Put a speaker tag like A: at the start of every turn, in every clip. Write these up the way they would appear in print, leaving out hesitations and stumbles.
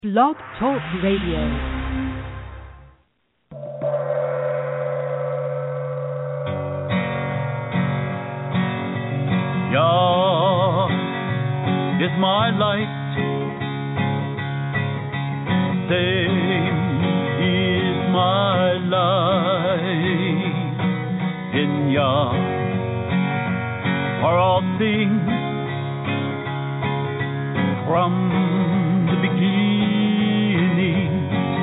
A: Blog Talk Radio.
B: Yah is my light, same is my life. In Yah are all things from the beginning.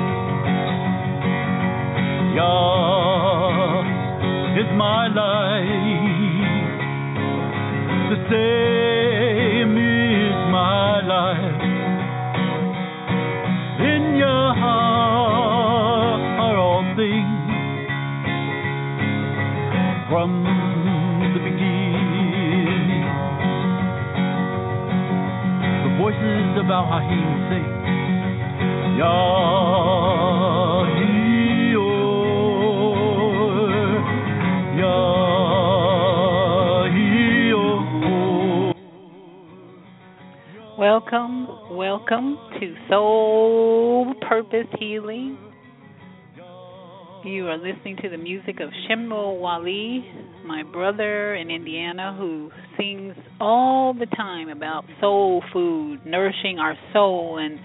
B: Yah is my life, the same is my life. In Yah are all things from the beginning. The voices of Al Hahim sing, Yah,
C: Welcome to Soul Purpose Healing. You are listening to the music of Shimmo Wali, my brother in Indiana, who sings all the time about soul food, nourishing our soul. And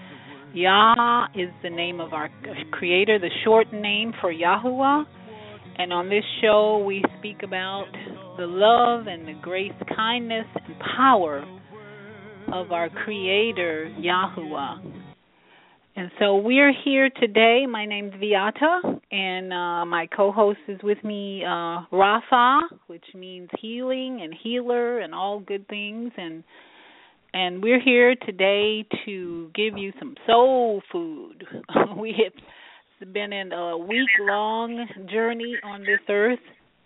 C: Yah is the name of our Creator, the short name for Yahuwah. And on this show, we speak about the love and the grace, kindness, and power of our Creator, Yahuwah. And so we're here today. My name's Viata, and my co-host is with me, Rafa, which means healing and healer and all good things. And we're here today to give you some soul food. We have been in a week-long journey on this earth,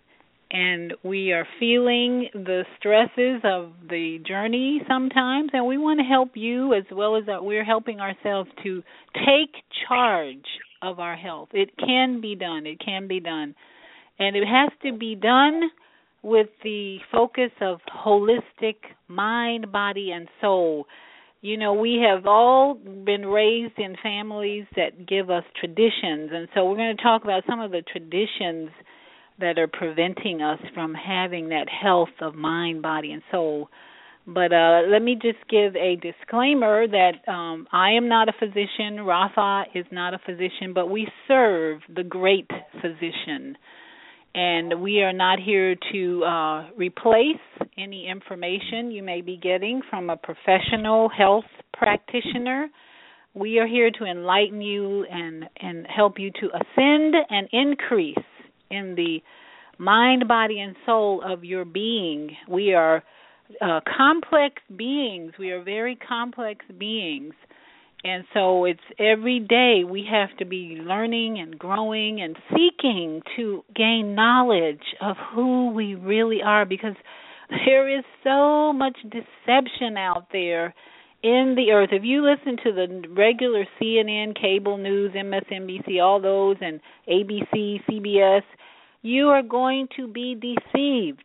C: and we are feeling the stresses of the journey sometimes, and we want to help you as well as that we're helping ourselves to take charge of our health. It can be done. It can be done. And it has to be done with the focus of holistic mind, body, and soul. You know, we have all been raised in families that give us traditions, and so we're going to talk about some of the traditions that are preventing us from having that health of mind, body, and soul. But let me just give a disclaimer that I am not a physician, Rafa is not a physician, but we serve the great physician. And we are not here to replace any information you may be getting from a professional health practitioner. We are here to enlighten you and help you to ascend and increase in the mind, body, and soul of your being. We are complex beings. We are very complex beings. And so it's every day we have to be learning and growing and seeking to gain knowledge of who we really are, because there is so much deception out there in the earth. If you listen to the regular CNN, cable news, MSNBC, all those, and ABC, CBS, you are going to be deceived.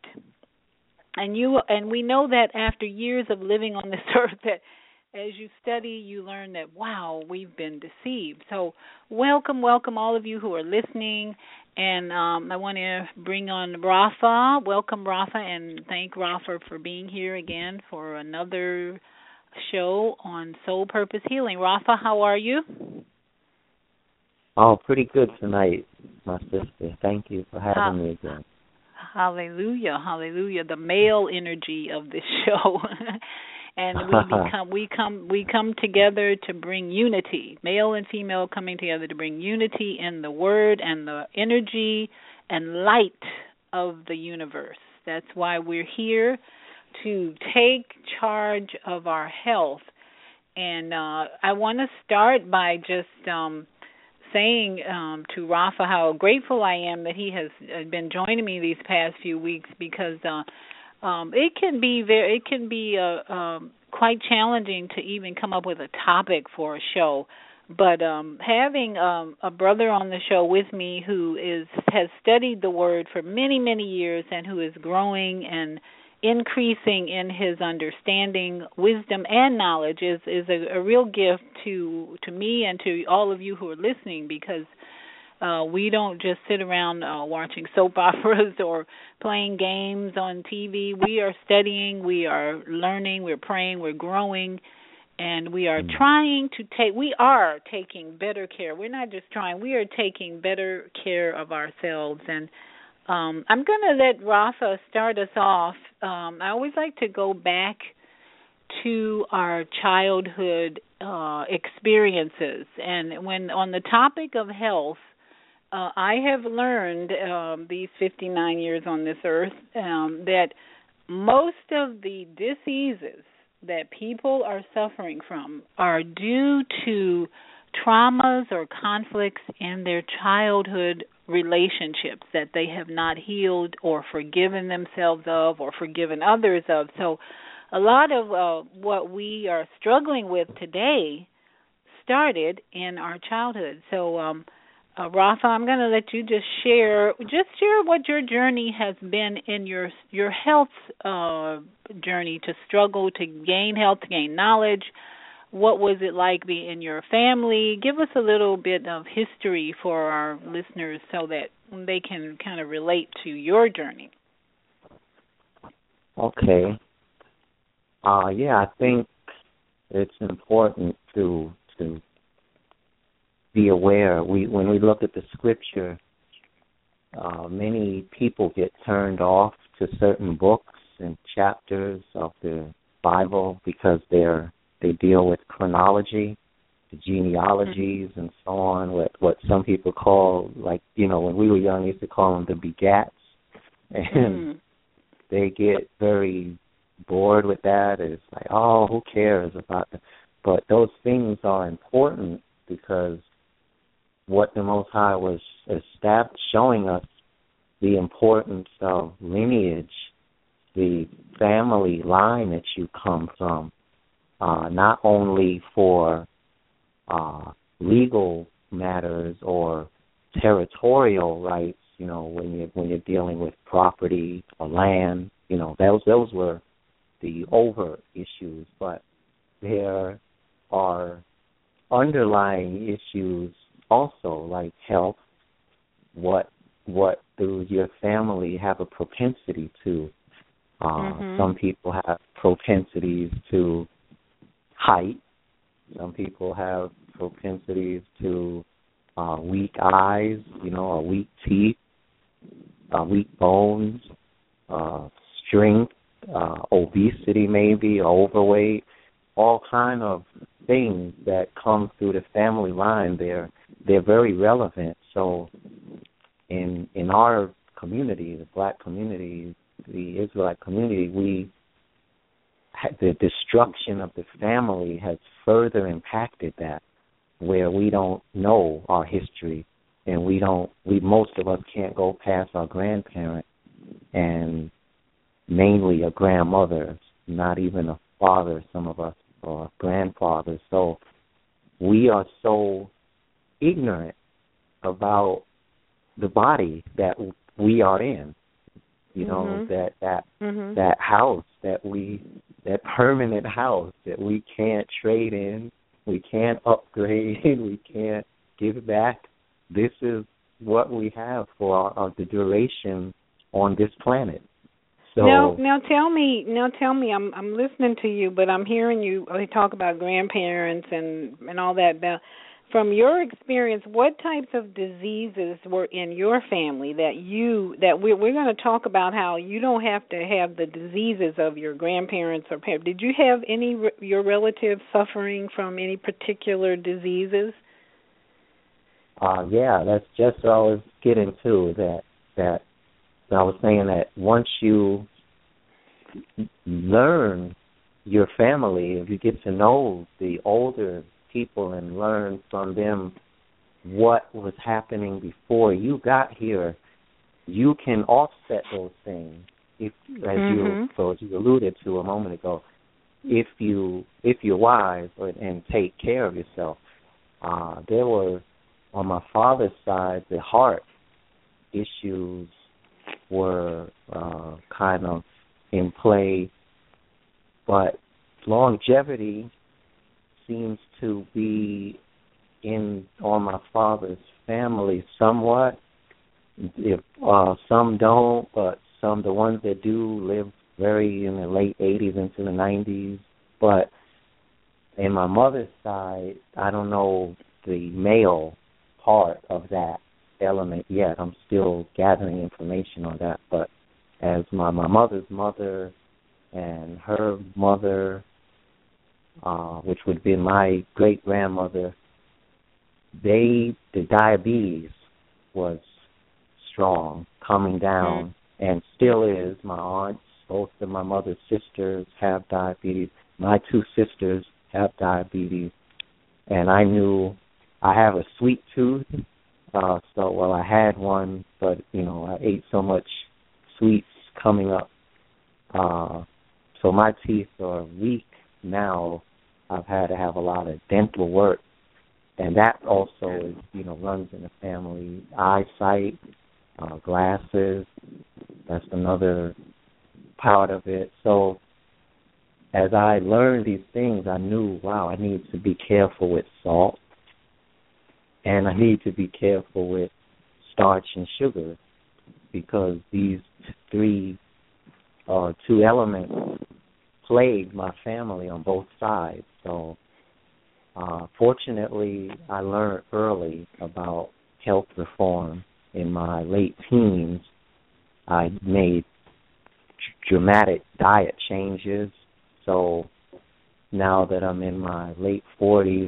C: And we know that after years of living on this earth, that as you study, you learn that, wow, we've been deceived. So welcome all of you who are listening. And I want to bring on Rafa. Welcome, Rafa, and thank Rafa for being here again for another show on Soul Purpose Healing. Rafa, how are you?
D: Oh, pretty good tonight, my sister. Thank you for having me again.
C: Hallelujah, hallelujah. The male energy of this show. And we come together to bring unity, male and female coming together to bring unity in the word and the energy and light of the universe. That's why we're here, to take charge of our health. And I want to start by just saying to Rafa how grateful I am that he has been joining me these past few weeks, because it can be quite challenging to even come up with a topic for a show. But having a brother on the show with me who has studied the Word for many, many years and who is growing and increasing in his understanding, wisdom, and knowledge is a real gift to me and to all of you who are listening, because we don't just sit around watching soap operas or playing games on TV. We are studying, we are learning, we're praying, we're growing, and we are taking better care. We're not just trying, we are taking better care of ourselves. And I'm going to let Rafa start us off. I always like to go back to our childhood experiences. And when on the topic of health, I have learned these 59 years on this earth that most of the diseases that people are suffering from are due to traumas or conflicts in their childhood relationships that they have not healed or forgiven themselves of or forgiven others of. So a lot of what we are struggling with today started in our childhood. So Rafa, I'm going to let you just share what your journey has been in your health journey, to struggle to gain health, to gain knowledge. What was it like being in your family? Give us a little bit of history for our listeners so that they can kind of relate to your journey.
D: Okay. I think it's important to be aware. When we look at the scripture, many people get turned off to certain books and chapters of the Bible because they deal with chronology, the genealogies, and so on. What some people call, like, when we were young, we used to call them the begats, and they get very bored with that. It's like, oh, who cares about that? But those things are important because what the Most High was showing us, the importance of lineage, the family line that you come from, not only for legal matters or territorial rights, when you're dealing with property or land, those were the overt issues, but there are underlying issues also, like health. What do your family have a propensity to? Some people have propensities to height. Some people have propensities to weak eyes, or weak teeth, weak bones, strength, obesity maybe, overweight, all kind of things that come through the family line. They're very relevant. So in our community, the black community, the Israelite community, the destruction of the family has further impacted that, where we don't know our history, and most of us can't go past our grandparent, and mainly a grandmother, not even a father, some of us, or a grandfather. So we are so ignorant about the body that we are in, that house that permanent house that we can't trade in, we can't upgrade, we can't give back. This is what we have for the duration on this planet. So
C: now tell me, I'm listening to you, but I'm hearing you talk about grandparents and all that. Now, from your experience, what types of diseases were in your family that we're going to talk about, how you don't have to have the diseases of your grandparents or parents. Did you have any your relatives suffering from any particular diseases?
D: That's just what I was getting to, that I was saying that once you learn your family, if you get to know the older people and learn from them what was happening before you got here, you can offset those things. As you alluded to a moment ago, if you're wise and take care of yourself. There were, on my father's side, the heart issues were kind of in play, but longevity seems to be on my father's family somewhat. If some don't, but the ones that do live very in the late 80s into the 90s. But in my mother's side, I don't know the male part of that element yet. I'm still gathering information on that. But as my mother's mother and her mother, which would be my great-grandmother, the diabetes was strong, coming down, and still is. My aunts, both of my mother's sisters have diabetes. My two sisters have diabetes. And I knew I have a sweet tooth. I had one, but, I ate so much sweets coming up. So my teeth are weak now. I've had to have a lot of dental work. And that also, runs in the family. Eyesight, glasses, that's another part of it. So as I learned these things, I knew, I need to be careful with salt, and I need to be careful with starch and sugar, because these two elements plagued my family on both sides. So fortunately, I learned early about health reform. In my late teens, I made dramatic diet changes. So now that I'm in my late 40s,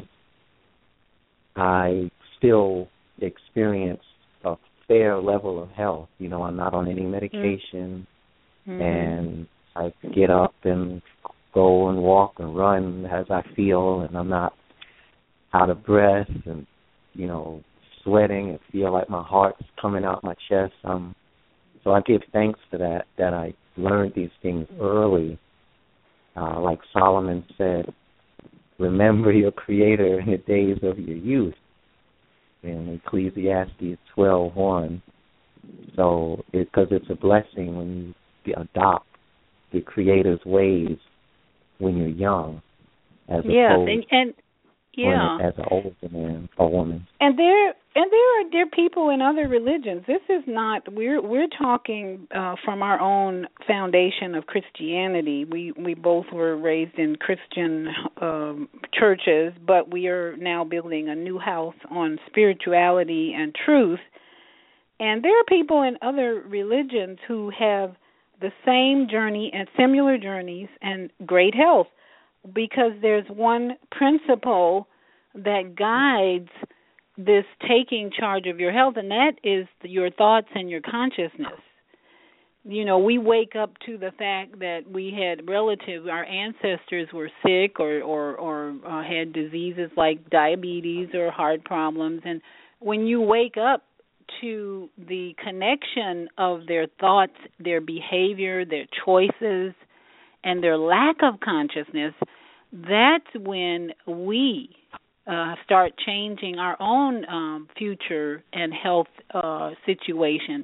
D: I still experience a fair level of health. I'm not on any medication, and I get up and go and walk and run as I feel, and I'm not out of breath and, sweating and feel like my heart's coming out my chest. So I give thanks for that I learned these things early. Like Solomon said, remember your Creator in the days of your youth, in Ecclesiastes 12:1. So, because it's a blessing when you adopt the Creator's ways when you're young, as opposed as an older man or woman.
C: And there are people in other religions. This is not, we're talking from our own foundation of Christianity. We both were raised in Christian churches, but we are now building a new house on spirituality and truth. And there are people in other religions who have the same journey and similar journeys and great health, because there's one principle that guides this taking charge of your health, and that is your thoughts and your consciousness. We wake up to the fact that we had relatives, our ancestors were sick or had diseases like diabetes or heart problems, and when you wake up to the connection of their thoughts, their behavior, their choices, and their lack of consciousness, that's when we start changing our own future and health situation.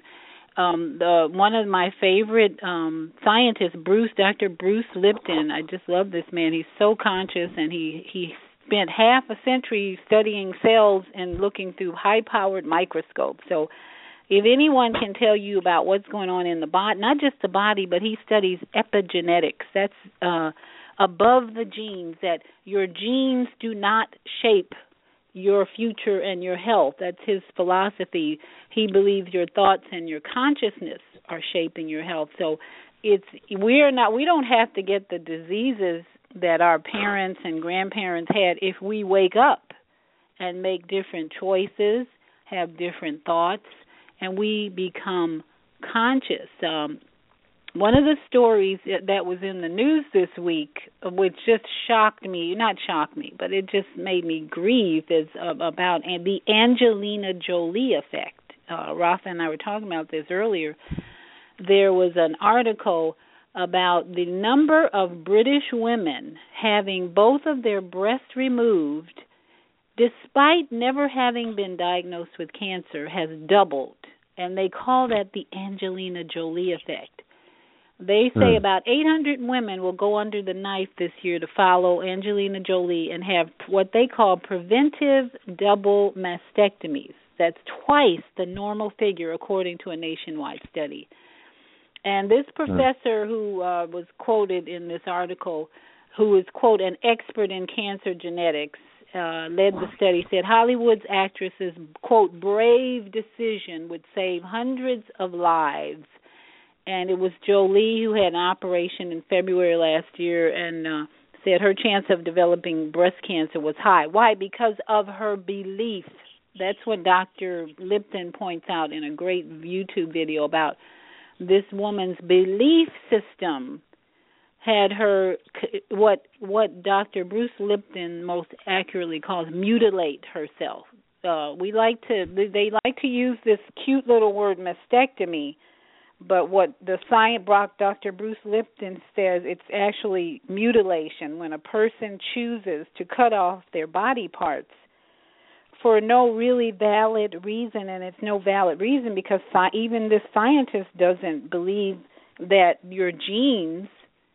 C: One of my favorite scientists, Dr. Bruce Lipton, I just love this man. He's so conscious, and he spent half a century studying cells and looking through high-powered microscopes. So if anyone can tell you about what's going on in the body, not just the body, but he studies epigenetics. That's above the genes, that your genes do not shape your future and your health. That's his philosophy. He believes your thoughts and your consciousness are shaping your health. So we don't have to get the diseases that our parents and grandparents had if we wake up and make different choices, have different thoughts, and we become conscious. One of the stories that was in the news this week, which just not shocked me, but it just made me grieve, is about the Angelina Jolie effect. Rafa and I were talking about this earlier. There was an article about the number of British women having both of their breasts removed, despite never having been diagnosed with cancer, has doubled. And they call that the Angelina Jolie effect. They say about 800 women will go under the knife this year to follow Angelina Jolie and have what they call preventive double mastectomies. That's twice the normal figure, according to a nationwide study. And this professor who was quoted in this article, who is, quote, an expert in cancer genetics, led the study, said Hollywood's actress's, quote, brave decision would save hundreds of lives. And it was Jolie who had an operation in February last year and said her chance of developing breast cancer was high. Why? Because of her belief. That's what Dr. Lipton points out in a great YouTube video about this woman's belief system had her, what Dr. Bruce Lipton most accurately calls mutilate herself. They like to use this cute little word mastectomy, but what Dr. Bruce Lipton says, it's actually mutilation, when a person chooses to cut off their body parts for no really valid reason, and it's no valid reason because even this scientist doesn't believe that your genes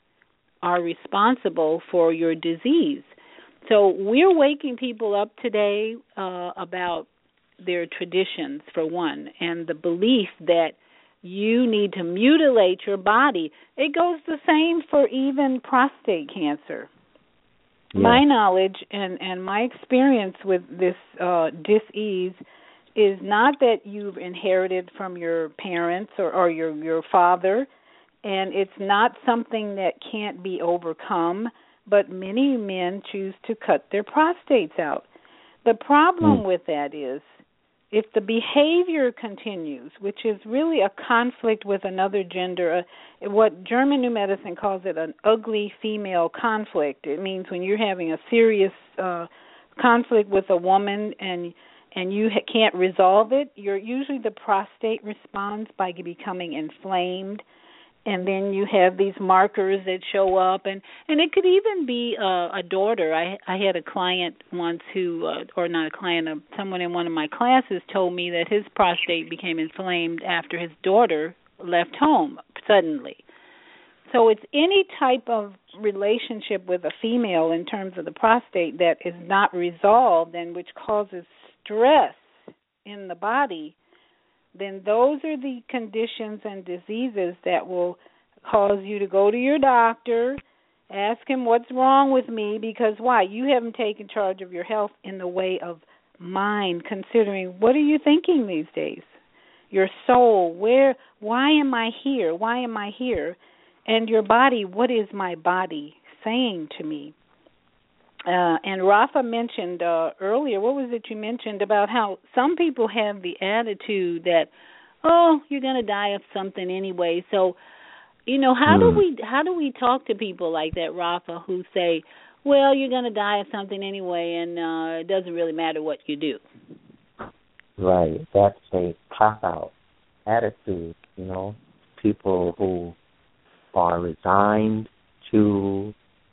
C: are responsible for your disease. So we're waking people up today about their traditions, for one, and the belief that you need to mutilate your body. It goes the same for even prostate cancer. Yeah. My knowledge and my experience with this dis-ease is not that you've inherited from your parents or your father, and it's not something that can't be overcome, but many men choose to cut their prostates out. The problem with that is if the behavior continues, which is really a conflict with another gender, what German New Medicine calls it an ugly female conflict. It means when you're having a serious conflict with a woman and you can't resolve it, usually the prostate responds by becoming inflamed. And then you have these markers that show up, and it could even be a daughter. I had a client once who, or not a client, someone in one of my classes told me that his prostate became inflamed after his daughter left home suddenly. So it's any type of relationship with a female in terms of the prostate that is not resolved and which causes stress in the body, then those are the conditions and diseases that will cause you to go to your doctor, ask him what's wrong with me, because why? You haven't taken charge of your health in the way of mind, considering what are you thinking these days? Your soul, why am I here? Why am I here? And your body, what is my body saying to me? And Rafa mentioned earlier, what was it you mentioned about how some people have the attitude that, oh, you're going to die of something anyway. So, how do we talk to people like that, Rafa, who say, well, you're going to die of something anyway, and it doesn't really matter what you do?
D: Right. That's a cop-out attitude, people who are resigned to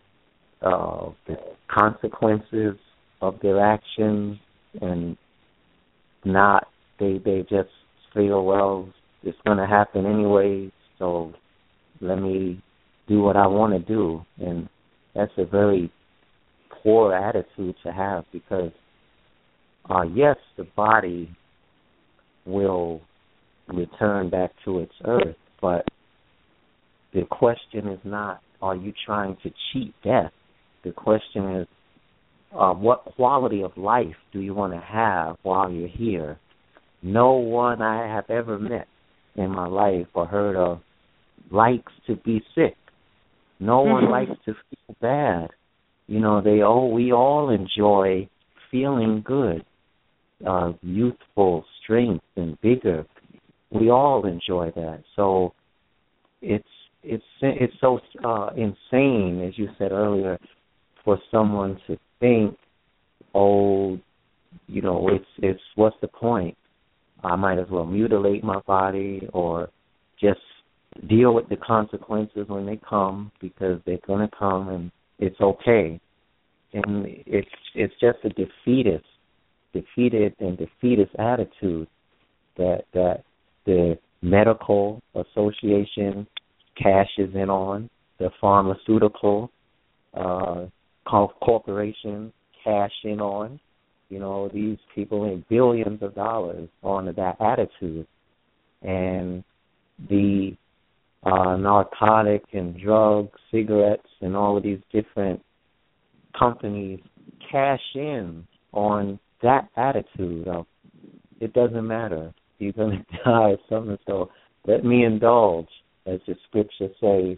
D: the consequences of their actions and they just feel, well, it's going to happen anyway, so let me do what I want to do. And that's a very poor attitude to have because, yes, the body will return back to its earth, but the question is not, are you trying to cheat death? The question is, what quality of life do you want to have while you're here? No one I have ever met in my life or heard of likes to be sick. No one likes to feel bad. We all enjoy feeling good, youthful strength and vigor. We all enjoy that. So it's so insane, as you said earlier, for someone to think, it's what's the point? I might as well mutilate my body or just deal with the consequences when they come because they're going to come and it's okay. And it's just a defeated attitude that the medical association cashes in on. The pharmaceutical corporations cash in on. You know, these people make billions of dollars on that attitude. And the narcotic and drug, cigarettes, and all of these different companies cash in on that attitude of it doesn't matter. You're going to die of something, so let me indulge, as the scripture say,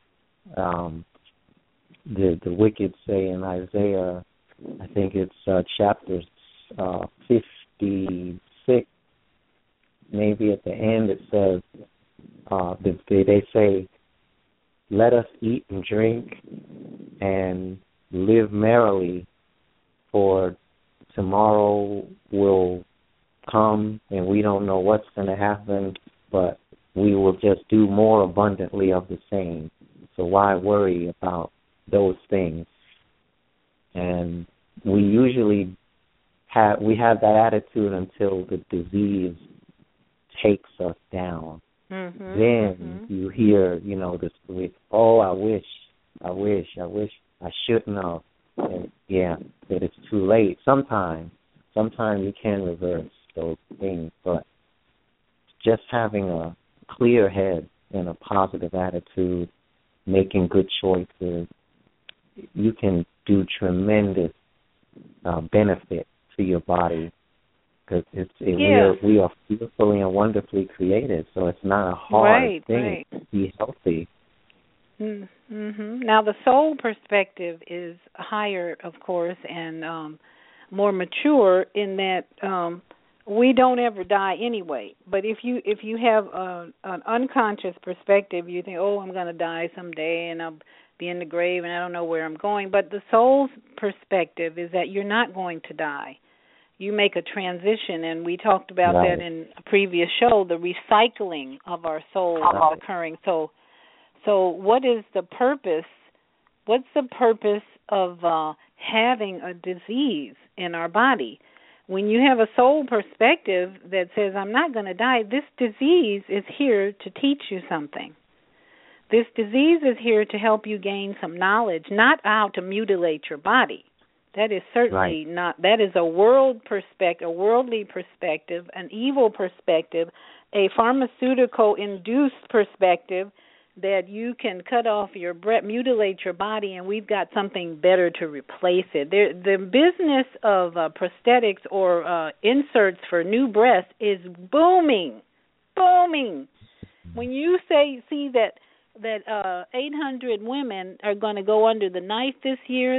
D: the wicked say in Isaiah, I think it's chapter 56, maybe at the end it says, they say, let us eat and drink and live merrily, for tomorrow will come and we don't know what's going to happen, but we will just do more abundantly of the same. So why worry about those things? And we usually have that attitude until the disease takes us down.
C: Mm-hmm.
D: Then you hear, you know, this, oh, I wish I shouldn't have. And yeah, that it's too late. Sometimes you can reverse those things, but just having a clear head and a positive attitude, making good choices, you can do tremendous benefit to your body, because we are fearfully and wonderfully created, so it's not a hard thing to be healthy.
C: Mm-hmm. Now, the soul perspective is higher, of course, and more mature in that we don't ever die anyway. But if you have an unconscious perspective, you think, oh, I'm going to die someday, and I'll be in the grave, and I don't know where I'm going. But the soul's perspective is that you're not going to die. You make a transition, and we talked about that in a previous show, the recycling of our soul is occurring. So what is the purpose? What's the purpose of having a disease in our body? When you have a soul perspective that says, I'm not going to die, this disease is here to teach you something. This disease is here to help you gain some knowledge, not how to mutilate your body. That is certainly not. That is a worldly perspective, an evil perspective, a pharmaceutical-induced perspective that you can cut off your breath, mutilate your body, and we've got something better to replace it. The business of prosthetics or inserts for new breasts is booming. When you see that 800 women are going to go under the knife this year,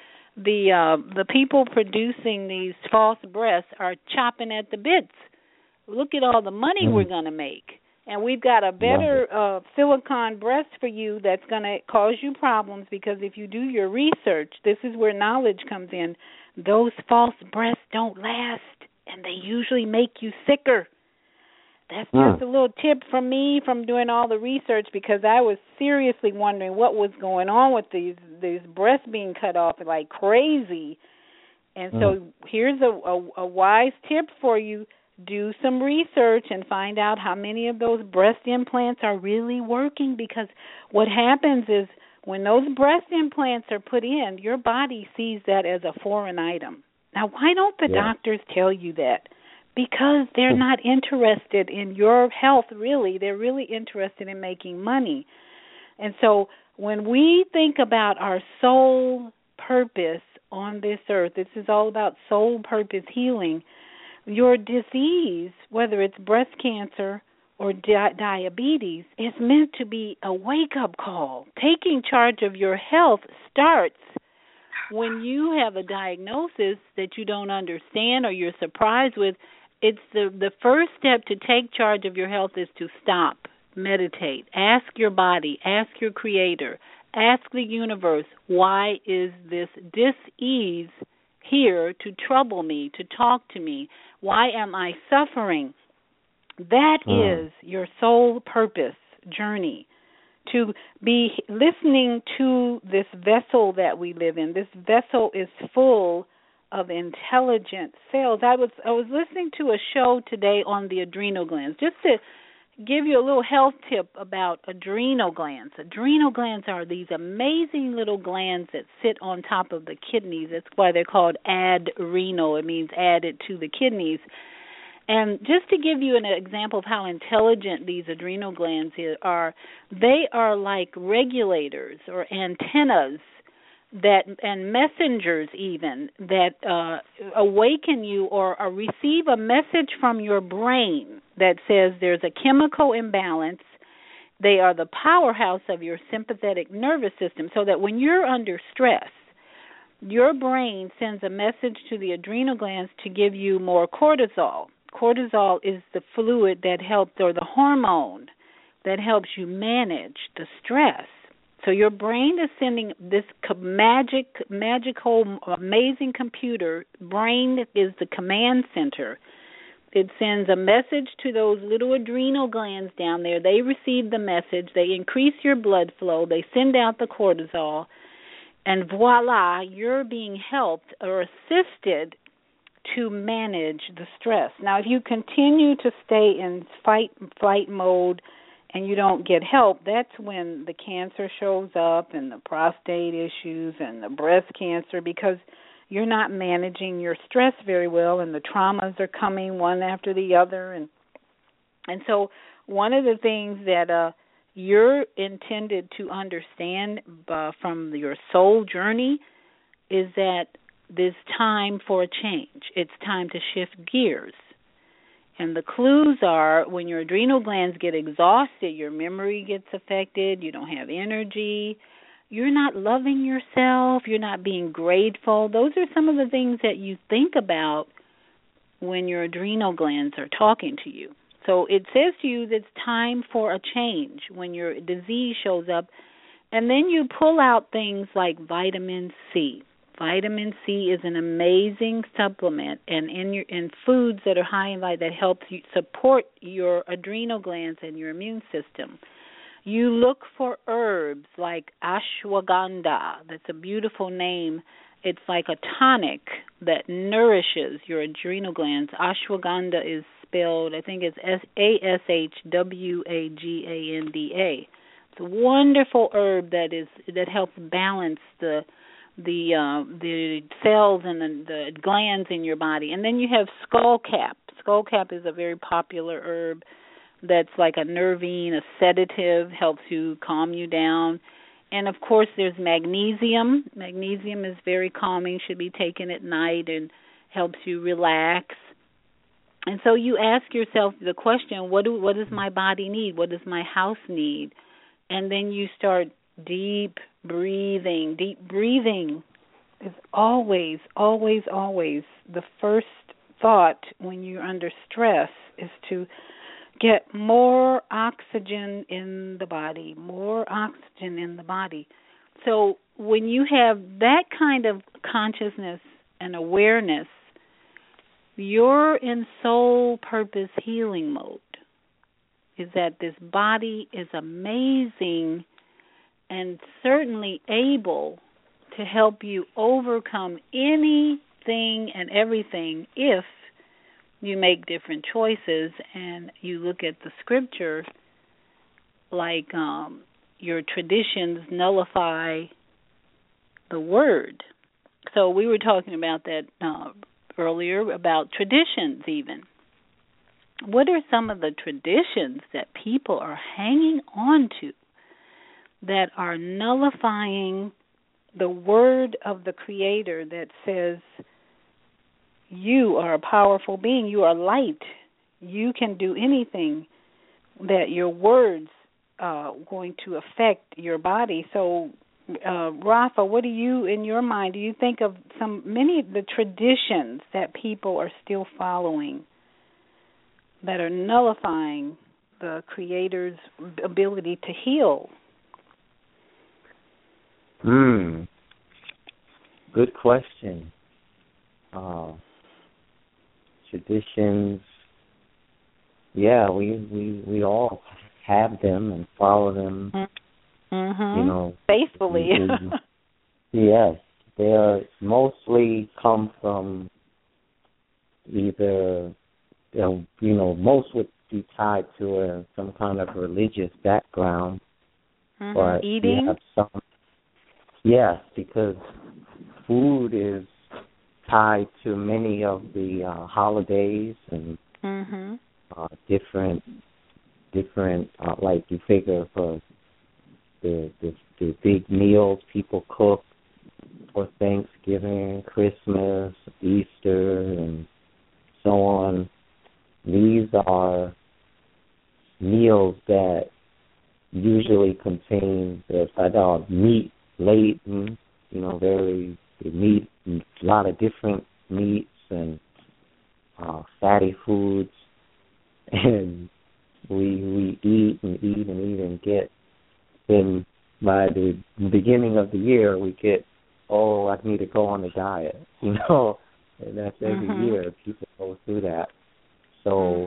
C: the people producing these false breasts are chopping at the bits. Look at all the money we're going to make. And we've got a better silicone breast for you that's going to cause you problems, because if you do your research, this is where knowledge comes in. Those false breasts don't last, and they usually make you sicker. That's just a little tip from me from doing all the research, because I was seriously wondering what was going on with these breasts being cut off like crazy. And so here's a wise tip for you. Do some research and find out how many of those breast implants are really working, because what happens is when those breast implants are put in, your body sees that as a foreign item. Now, why don't the doctors tell you that? Because they're not interested in your health, really. They're really interested in making money. And so when we think about our soul purpose on this earth, this is all about soul purpose healing. Your disease, whether it's breast cancer or diabetes, is meant to be a wake-up call. Taking charge of your health starts when you have a diagnosis that you don't understand or you're surprised with. It's the first step to take charge of your health is to stop, meditate, ask your body, ask your creator, ask the universe, why is this dis-ease here to trouble me, to talk to me? Why am I suffering? That is your soul purpose journey, to be listening to this vessel that we live in. This vessel is full of intelligent cells. I was listening to a show today on the adrenal glands, just to give you a little health tip about adrenal glands. Adrenal glands are these amazing little glands that sit on top of the kidneys. That's why they're called adrenal. It means added to the kidneys. And just to give you an example of how intelligent these adrenal glands are, they are like regulators or antennas that, and messengers even, that awaken you or receive a message from your brain that says there's a chemical imbalance. They are the powerhouse of your sympathetic nervous system, so that when you're under stress, your brain sends a message to the adrenal glands to give you more cortisol. Cortisol is the fluid that helps, or the hormone that helps you manage the stress. So your brain is sending this magical, amazing computer. Brain is the command center. It sends a message to those little adrenal glands down there. They receive the message. They increase your blood flow. They send out the cortisol. And voila, you're being helped or assisted to manage the stress. Now, if you continue to stay in fight-flight mode and you don't get help, that's when the cancer shows up and the prostate issues and the breast cancer, because you're not managing your stress very well and the traumas are coming one after the other. And so one of the things that you're intended to understand from your soul journey is that there's time for a change. It's time to shift gears. And the clues are when your adrenal glands get exhausted, your memory gets affected, you don't have energy, you're not loving yourself, you're not being grateful. Those are some of the things that you think about when your adrenal glands are talking to you. So it says to you that it's time for a change when your disease shows up. And then you pull out things like vitamin C. Vitamin C is an amazing supplement, and in foods that are high in vitamin that helps you support your adrenal glands and your immune system. You look for herbs like ashwagandha. That's a beautiful name. It's like a tonic that nourishes your adrenal glands. Ashwagandha is spelled, I think it's ASHWAGANDA. It's a wonderful herb that helps balance the cells and the glands in your body. And then you have skullcap. Skullcap is a very popular herb that's like a nervine, a sedative, helps you calm you down. And, of course, there's magnesium. Magnesium is very calming, should be taken at night and helps you relax. And so you ask yourself the question, what does my body need? What does my house need? And then you start deep breathing. Deep breathing is always, always, always the first thought when you're under stress, is to get more oxygen in the body, more oxygen in the body. So when you have that kind of consciousness and awareness, you're in soul purpose healing mode. Is that this body is amazing and certainly able to help you overcome anything and everything if you make different choices and you look at the scripture like your traditions nullify the word. So we were talking about that earlier, about traditions even. What are some of the traditions that people are hanging on to that are nullifying the word of the Creator that says, you are a powerful being, you are light, you can do anything, that your words are going to affect your body? So, Rafa, what do you, in your mind, do you think of many of the traditions that people are still following that are nullifying the Creator's ability to heal?
D: Good question. Traditions, yeah, we all have them and follow them.
C: Mm-hmm.
D: You know,
C: faithfully.
D: Yes, they are mostly come from either, most with be tied to some kind of religious background.
C: Mm-hmm.
D: But
C: Eating?
D: we have some, yes, because food is tied to many of the holidays and
C: Mm-hmm.
D: different like you figure for the big meals people cook for Thanksgiving, Christmas, Easter, and so on. These are meals that usually contain meat laden, very meat, a lot of different meats and fatty foods, and we eat and get. Then by the beginning of the year, we get, I need to go on a diet, and that's every
C: Mm-hmm.
D: year people go through that. So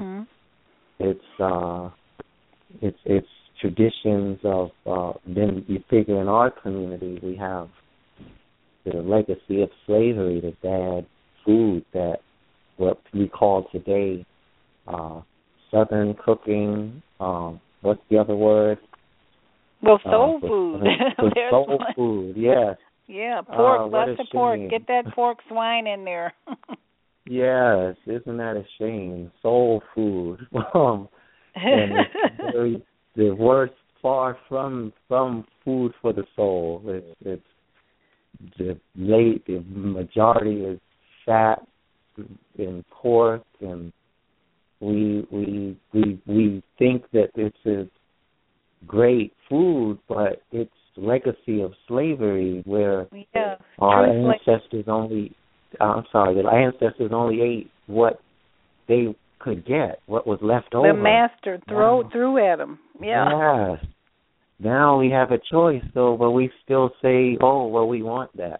D: it's traditions of. Then you figure in our community we have the legacy of slavery, the bad food that what we call today Southern cooking. What's the other word?
C: Well, soul food.
D: Soul food, yes.
C: Yeah, pork, lots of pork.
D: Shame.
C: Get that pork swine in there.
D: Yes, isn't that a shame? Soul food. And it's the worst, far from food for the soul. It's the majority is fat and pork, and we think that this is great food, but it's legacy of slavery where our ancestors our ancestors only ate what they could get, what was left over.
C: The master threw at them. Yeah.
D: Yes. Now we have a choice, though, but we still say, we want that.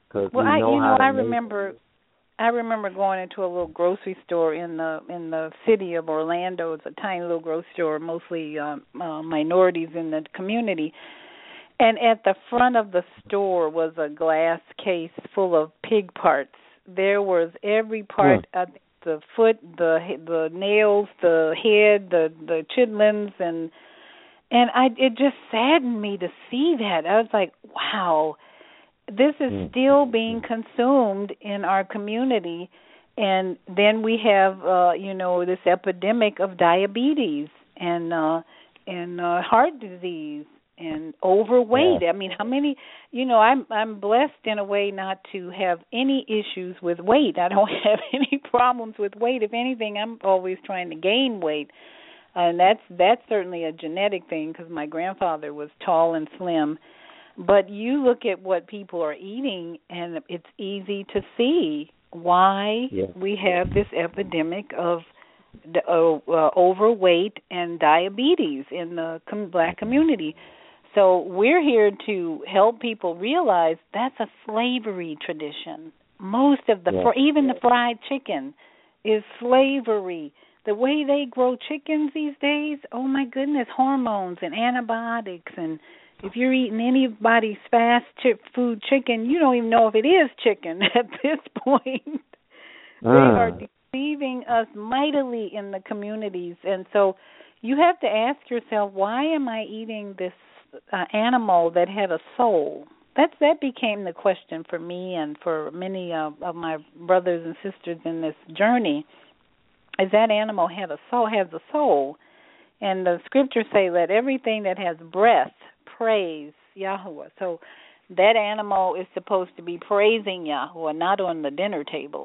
C: I remember going into a little grocery store in the city of Orlando. It's a tiny little grocery store, mostly minorities in the community. And at the front of the store was a glass case full of pig parts. There was every part, the foot, the nails, the head, the chitlins, and it just saddened me to see that. I was like, wow, this is still being consumed in our community. And then we have, this epidemic of diabetes and heart disease and overweight.
D: Yeah.
C: I mean, how many? I'm blessed in a way not to have any issues with weight. I don't have any problems with weight. If anything, I'm always trying to gain weight, and that's certainly a genetic thing because my grandfather was tall and slim. But you look at what people are eating, and it's easy to see why we have this epidemic of overweight and diabetes in the Black community. So we're here to help people realize that's a slavery tradition. Most of even the fried chicken is slavery. The way they grow chickens these days, oh my goodness, hormones and antibiotics, and if you're eating anybody's fast food chicken, you don't even know if it is chicken at this point. They are deceiving us mightily in the communities, and so you have to ask yourself, why am I eating this animal that had a soul? That became the question for me and for many of my brothers and sisters in this journey. Is that animal has a soul? And the scriptures say, let everything that has breath praise Yahweh. So that animal is supposed to be praising Yahweh, not on the dinner table.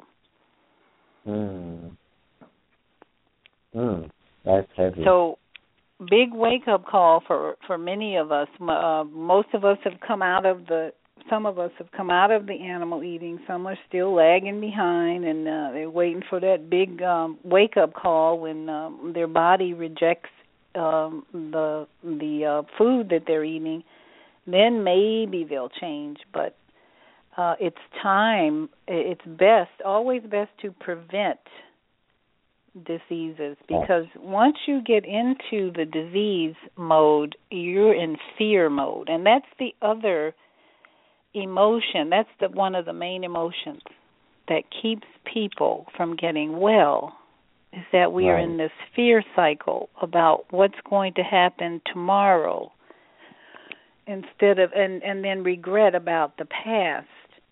D: That's heavy.
C: So big wake-up call for many of us. Most of us have come out of some of us have come out of the animal eating. Some are still lagging behind, and they're waiting for that big wake-up call when their body rejects the food that they're eating. Then maybe they'll change. But it's time. It's always best to prevent diseases, because once you get into the disease mode, you're in fear mode, and that's the other emotion. That's one of the main emotions that keeps people from getting well, is that we are
D: Right.
C: in this fear cycle about what's going to happen tomorrow instead of and then regret about the past.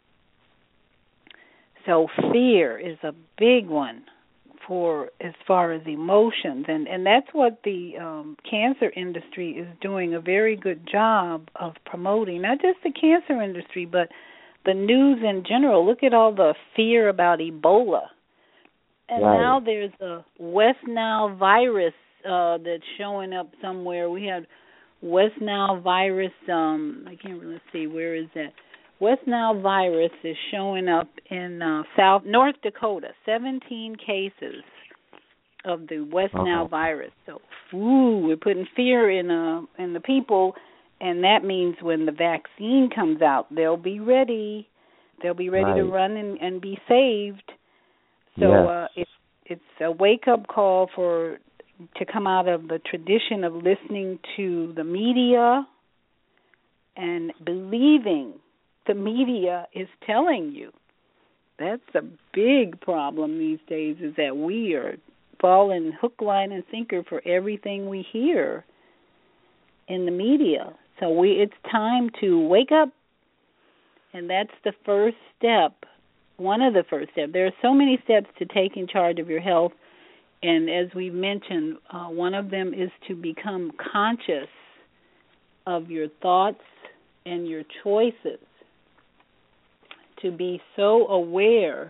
C: So fear is a big one for as far as emotions, and that's what the cancer industry is doing a very good job of promoting. Not just the cancer industry, but the news in general. Look at all the fear about Ebola. And
D: Right.
C: now there's a West Nile virus that's showing up somewhere. We had West Nile virus, I can't really see, where is that? West Nile virus is showing up in North Dakota, 17 cases of the West Nile virus. So, we're putting fear in the people, and that means when the vaccine comes out, they'll be ready. They'll be ready to run and be saved. So it's a wake-up call to come out of the tradition of listening to the media and believing the media is telling you. That's a big problem these days, is that we are falling hook, line, and sinker for everything we hear in the media. So it's time to wake up, and that's the first step, one of the first steps. There are so many steps to taking charge of your health, and as we've mentioned, one of them is to become conscious of your thoughts and your choices, to be so aware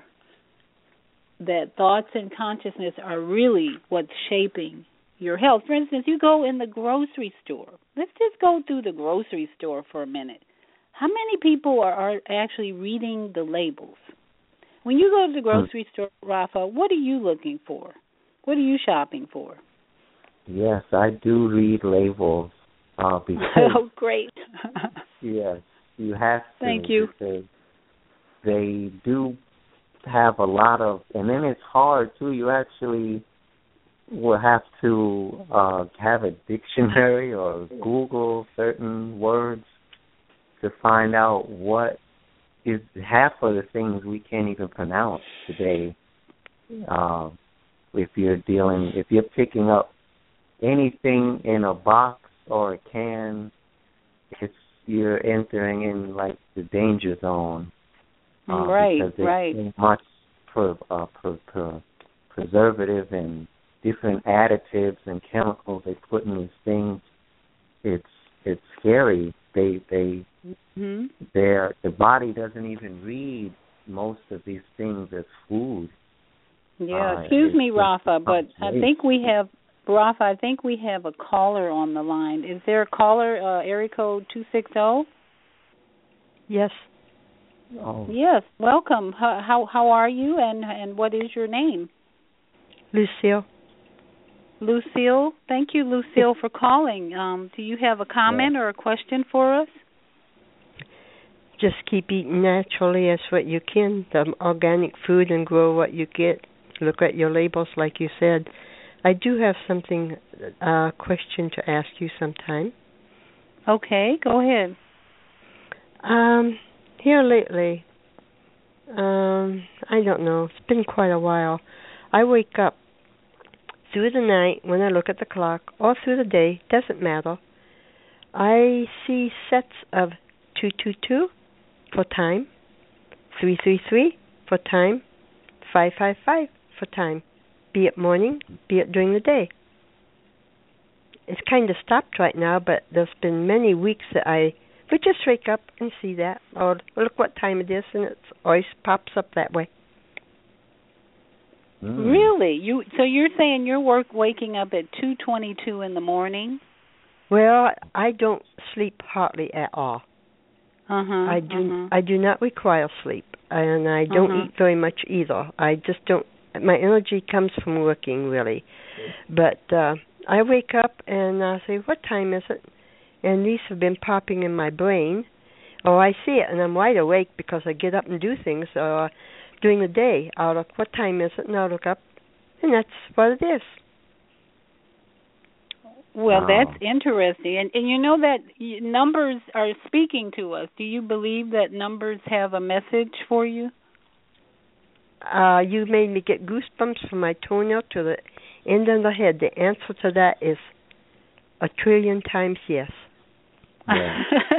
C: that thoughts and consciousness are really what's shaping your health. For instance, you go in the grocery store. Let's just go through the grocery store for a minute. How many people are actually reading the labels? When you go to the grocery store, Rafa, what are you looking for? What are you shopping for?
D: Yes, I do read labels because
C: oh, great.
D: yes, you have to.
C: Thank you.
D: Because they do have a lot of, and then it's hard too. You actually will have to have a dictionary or Google certain words to find out what is half of the things we can't even pronounce today. If you're picking up anything in a box or a can, you're entering in like the danger zone.
C: Right,
D: because there's
C: right.
D: so much preservative and different additives and chemicals they put in these things. It's scary. The body doesn't even read most of these things as food.
C: Yeah, excuse me, Rafa, but I think we have a caller on the line. Is there a caller, area code 260?
E: Yes.
D: Oh.
C: Yes, welcome. How are you, and what is your name?
E: Lucille.
C: Lucille? Thank you, Lucille, for calling. Do you have a comment or a question for us?
E: Just keep eating naturally as what you can, the organic food, and grow what you get. Look at your labels like you said. I do have something, question to ask you sometime.
C: Okay, go ahead.
E: Here lately, I don't know, it's been quite a while. I wake up through the night when I look at the clock, or through the day, doesn't matter. I see sets of 222 for time, 333 for time, 555 for time, be it morning, be it during the day. It's kind of stopped right now, but there's been many weeks that I would just wake up and see that, or look what time it is, and it always pops up that way.
C: Really? So you're saying you're waking up at 2:22 in the morning?
E: Well, I don't sleep hardly at all. I do not require sleep, and I don't eat very much either. I just don't. My energy comes from working, really. But I wake up and I say, what time is it? And these have been popping in my brain. Or I see it, and I'm wide awake because I get up and do things during the day. I'll look, what time is it? And I'll look up, and that's what it is.
C: Well, that's interesting. And you know that numbers are speaking to us. Do you believe that numbers have a message for you?
E: You made me get goosebumps from my toenail to the end of the head. The answer to that is 1,000,000,000,000 times yes.
D: Yeah.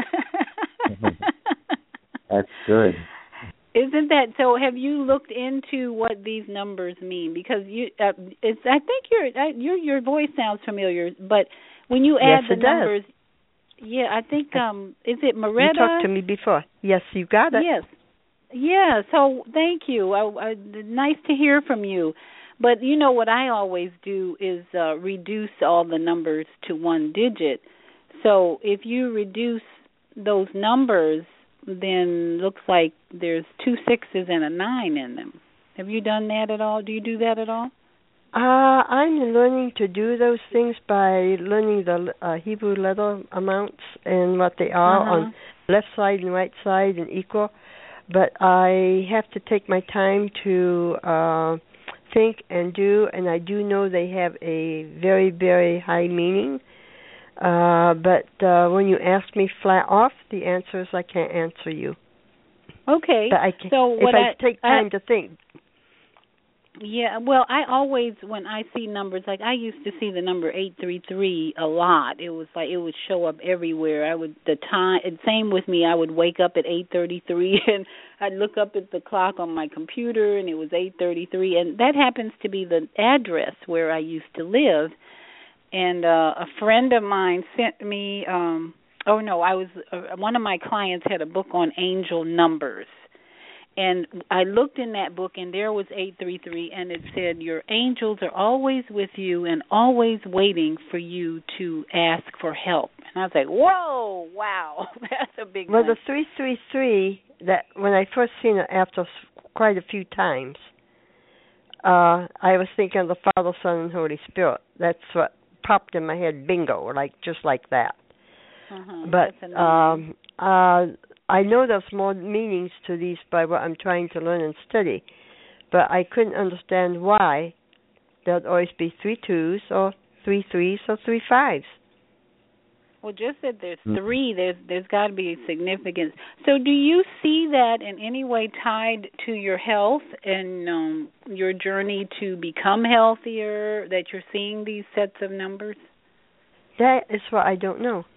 D: That's good.
C: Isn't that so? Have you looked into what these numbers mean? Because I think your voice sounds familiar, but when you add the numbers, yeah, I think is it Moretta?
E: You talked to me before. Yes, you got it.
C: Yes, yeah. So thank you. Nice to hear from you. But you know what I always do is reduce all the numbers to one digit. So if you reduce those numbers, then looks like there's 2 6s and a 9 in them. Have you done that at all? Do you do that at all?
E: I'm learning to do those things by learning the Hebrew letter amounts and what they are on left side and right side and equal. But I have to take my time to think and do, and I do know they have a very, very high meaning. But when you ask me flat off, the answer is I can't answer you.
C: Okay.
E: But I can,
C: so
E: if I take time to think.
C: Yeah, well, I always, when I see numbers, like I used to see the number 833 a lot. It was like it would show up everywhere. Same with me. I would wake up at 8:33 and I'd look up at the clock on my computer and it was 8:33, and that happens to be the address where I used to live. And a friend of mine sent me. One of my clients had a book on angel numbers. And I looked in that book, and there was 833, and it said, your angels are always with you and always waiting for you to ask for help. And I was like, whoa, wow, that's a big one.
E: Well, the 333, that when I first seen it after quite a few times, I was thinking of the Father, Son, and Holy Spirit. That's what popped in my head, bingo, just like that. But I know there's more meanings to these by what I'm trying to learn and study, but I couldn't understand why there'd always be 3 2s or 3 3s or 3 5s.
C: Well, just that there's 3, there's got to be a significance. So do you see that in any way tied to your health and your journey to become healthier, that you're seeing these sets of numbers?
E: That is what I don't know.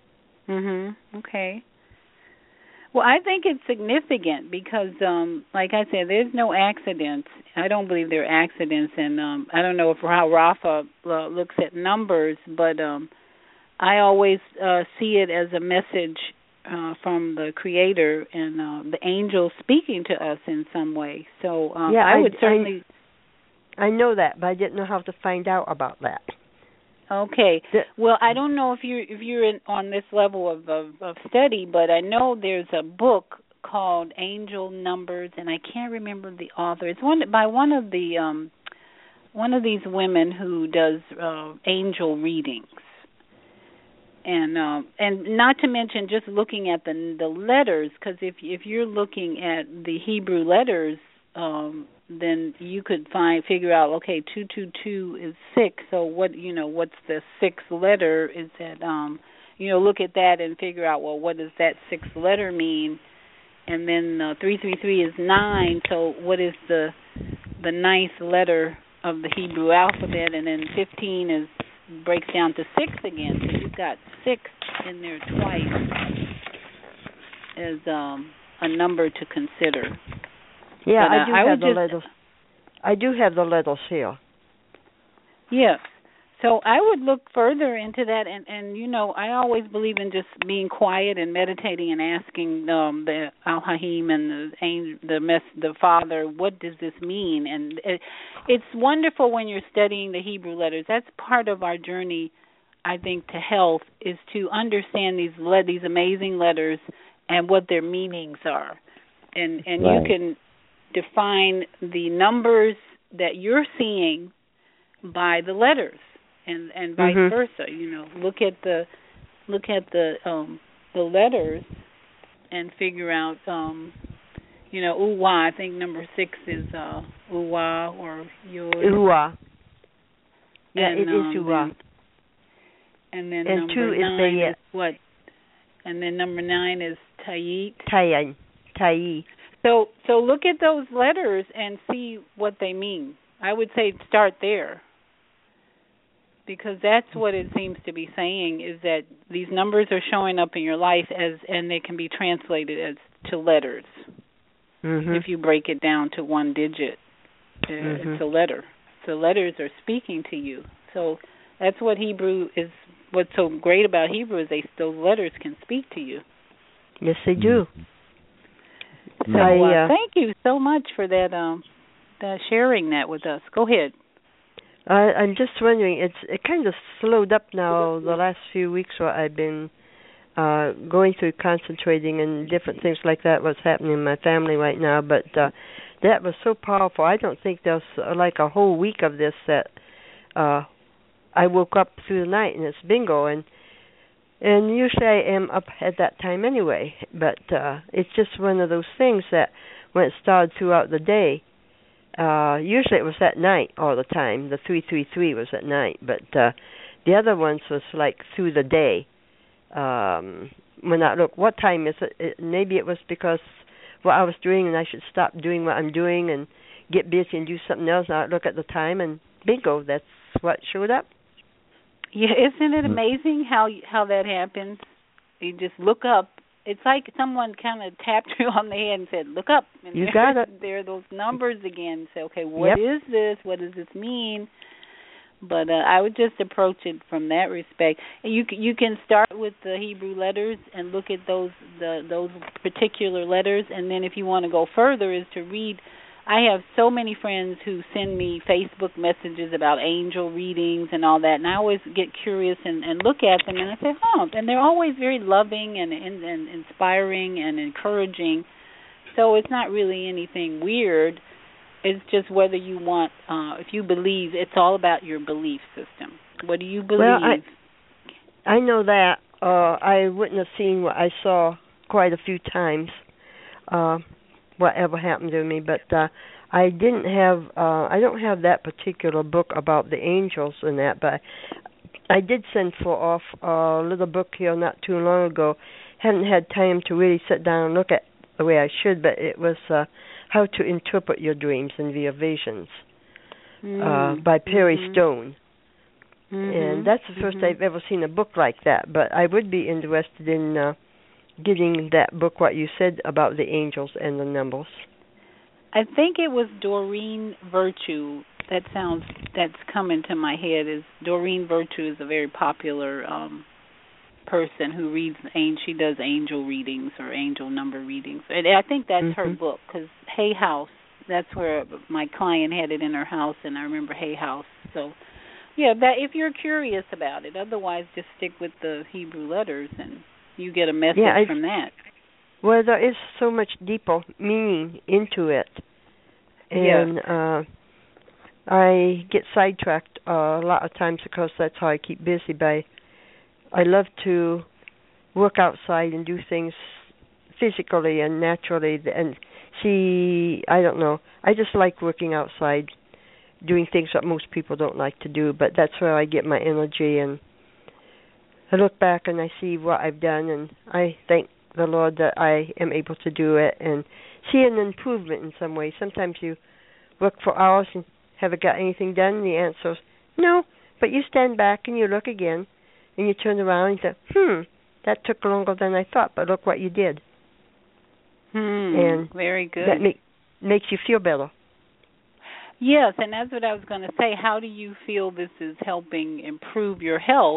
C: Okay. Well, I think it's significant because, like I said, there's no accidents. I don't believe there are accidents, and I don't know how Rafa looks at numbers, but I always see it as a message from the Creator and the angels speaking to us in some way. So I would certainly...
E: I know that, but I didn't know how to find out about that.
C: Okay. Well, I don't know if you're on this level of study, but I know there's a book called Angel Numbers, and I can't remember the author. It's by one of these women who does angel readings, and not to mention just looking at the letters, because if you're looking at the Hebrew letters. Then you could figure out, okay, 222 is 6. So what's the 6th letter? Is that look at that and figure out, well, what does that 6th letter mean? And then 333 is 9. So what is the 9th letter of the Hebrew alphabet? And then 15 breaks down to 6 again. So you've got 6 in there twice as a number to consider.
E: Yeah, but, I do have the letters here.
C: Yes. So I would look further into that, and I always believe in just being quiet and meditating and asking the Al-Hahim and the Father, what does this mean? And it's wonderful when you're studying the Hebrew letters. That's part of our journey, I think, to health, is to understand these amazing letters and what their meanings are. And right. You can define the numbers that you're seeing by the letters, and vice versa. Look at the letters and figure out. Uwa. I think number 6 is Uwa or Yod.
E: Uwa. Yeah, it is Uwa.
C: And then
E: and
C: number
E: 2 is
C: 9
E: the
C: is what? And then number 9 is Tayit.
E: Tayi.
C: So look at those letters and see what they mean. I would say start there, because that's what it seems to be saying, is that these numbers are showing up in your life and they can be translated as to letters.
E: Mm-hmm.
C: If you break it down to one digit, it's a letter. So letters are speaking to you. So that's what Hebrew is. What's so great about Hebrew is those letters can speak to you.
E: Yes, they do.
C: So thank you so much for that sharing that with us. Go ahead.
E: I'm just wondering, it kind of slowed up now the last few weeks where I've been going through concentrating and different things like that, what's happening in my family right now, but that was so powerful. I don't think there's like a whole week of this that I woke up through the night and it's bingo, and usually I am up at that time anyway, but it's just one of those things that when it started throughout the day, usually it was at night all the time. The 333 was at night, but the other ones was like through the day. When I look, what time is it? Maybe it was because what I was doing and I should stop doing what I'm doing and get busy and do something else. And I look at the time and bingo, that's what showed up.
C: Yeah, isn't it amazing how that happens? You just look up. It's like someone kind of tapped you on the head and said, look up. And
E: you got it.
C: There are those numbers again. Say, okay, what is this? What does this mean? But I would just approach it from that respect. And you can start with the Hebrew letters and look at those particular letters, and then if you want to go further is to read. I have so many friends who send me Facebook messages about angel readings and all that, and I always get curious and look at them, and I say, and they're always very loving and inspiring and encouraging. So it's not really anything weird. It's just whether you want, if you believe, it's all about your belief system. What do you believe?
E: Well, I know that. I wouldn't have seen what I saw quite a few times, whatever happened to me, but I don't have that particular book about the angels and that, but I did send off a little book here not too long ago. Hadn't had time to really sit down and look at the way I should, but it was How to Interpret Your Dreams and Your Visions by Perry Stone. And that's the first I've ever seen a book like that, but I would be interested in getting that book, what you said about the angels and the numbers.
C: I think it was Doreen Virtue. That's coming to my head. Is Doreen Virtue is a very popular person who reads, she does angel readings or angel number readings. And I think that's her book, because Hay House, that's where my client had it in her house, and I remember Hay House. So, yeah, that if you're curious about it. Otherwise, just stick with the Hebrew letters and you get a message from that.
E: Well, there is so much deeper meaning into it. And I get sidetracked a lot of times because that's how I keep busy. I love to work outside and do things physically and naturally and see, I don't know, I just like working outside, doing things that most people don't like to do, but that's where I get my energy, and I look back and I see what I've done, and I thank the Lord that I am able to do it and see an improvement in some way. Sometimes you work for hours and haven't got anything done, and the answer is no, but you stand back and you look again, and you turn around and say, that took longer than I thought, but look what you did. And
C: very good.
E: That makes you feel better.
C: Yes, and that's what I was going to say. How do you feel this is helping improve your health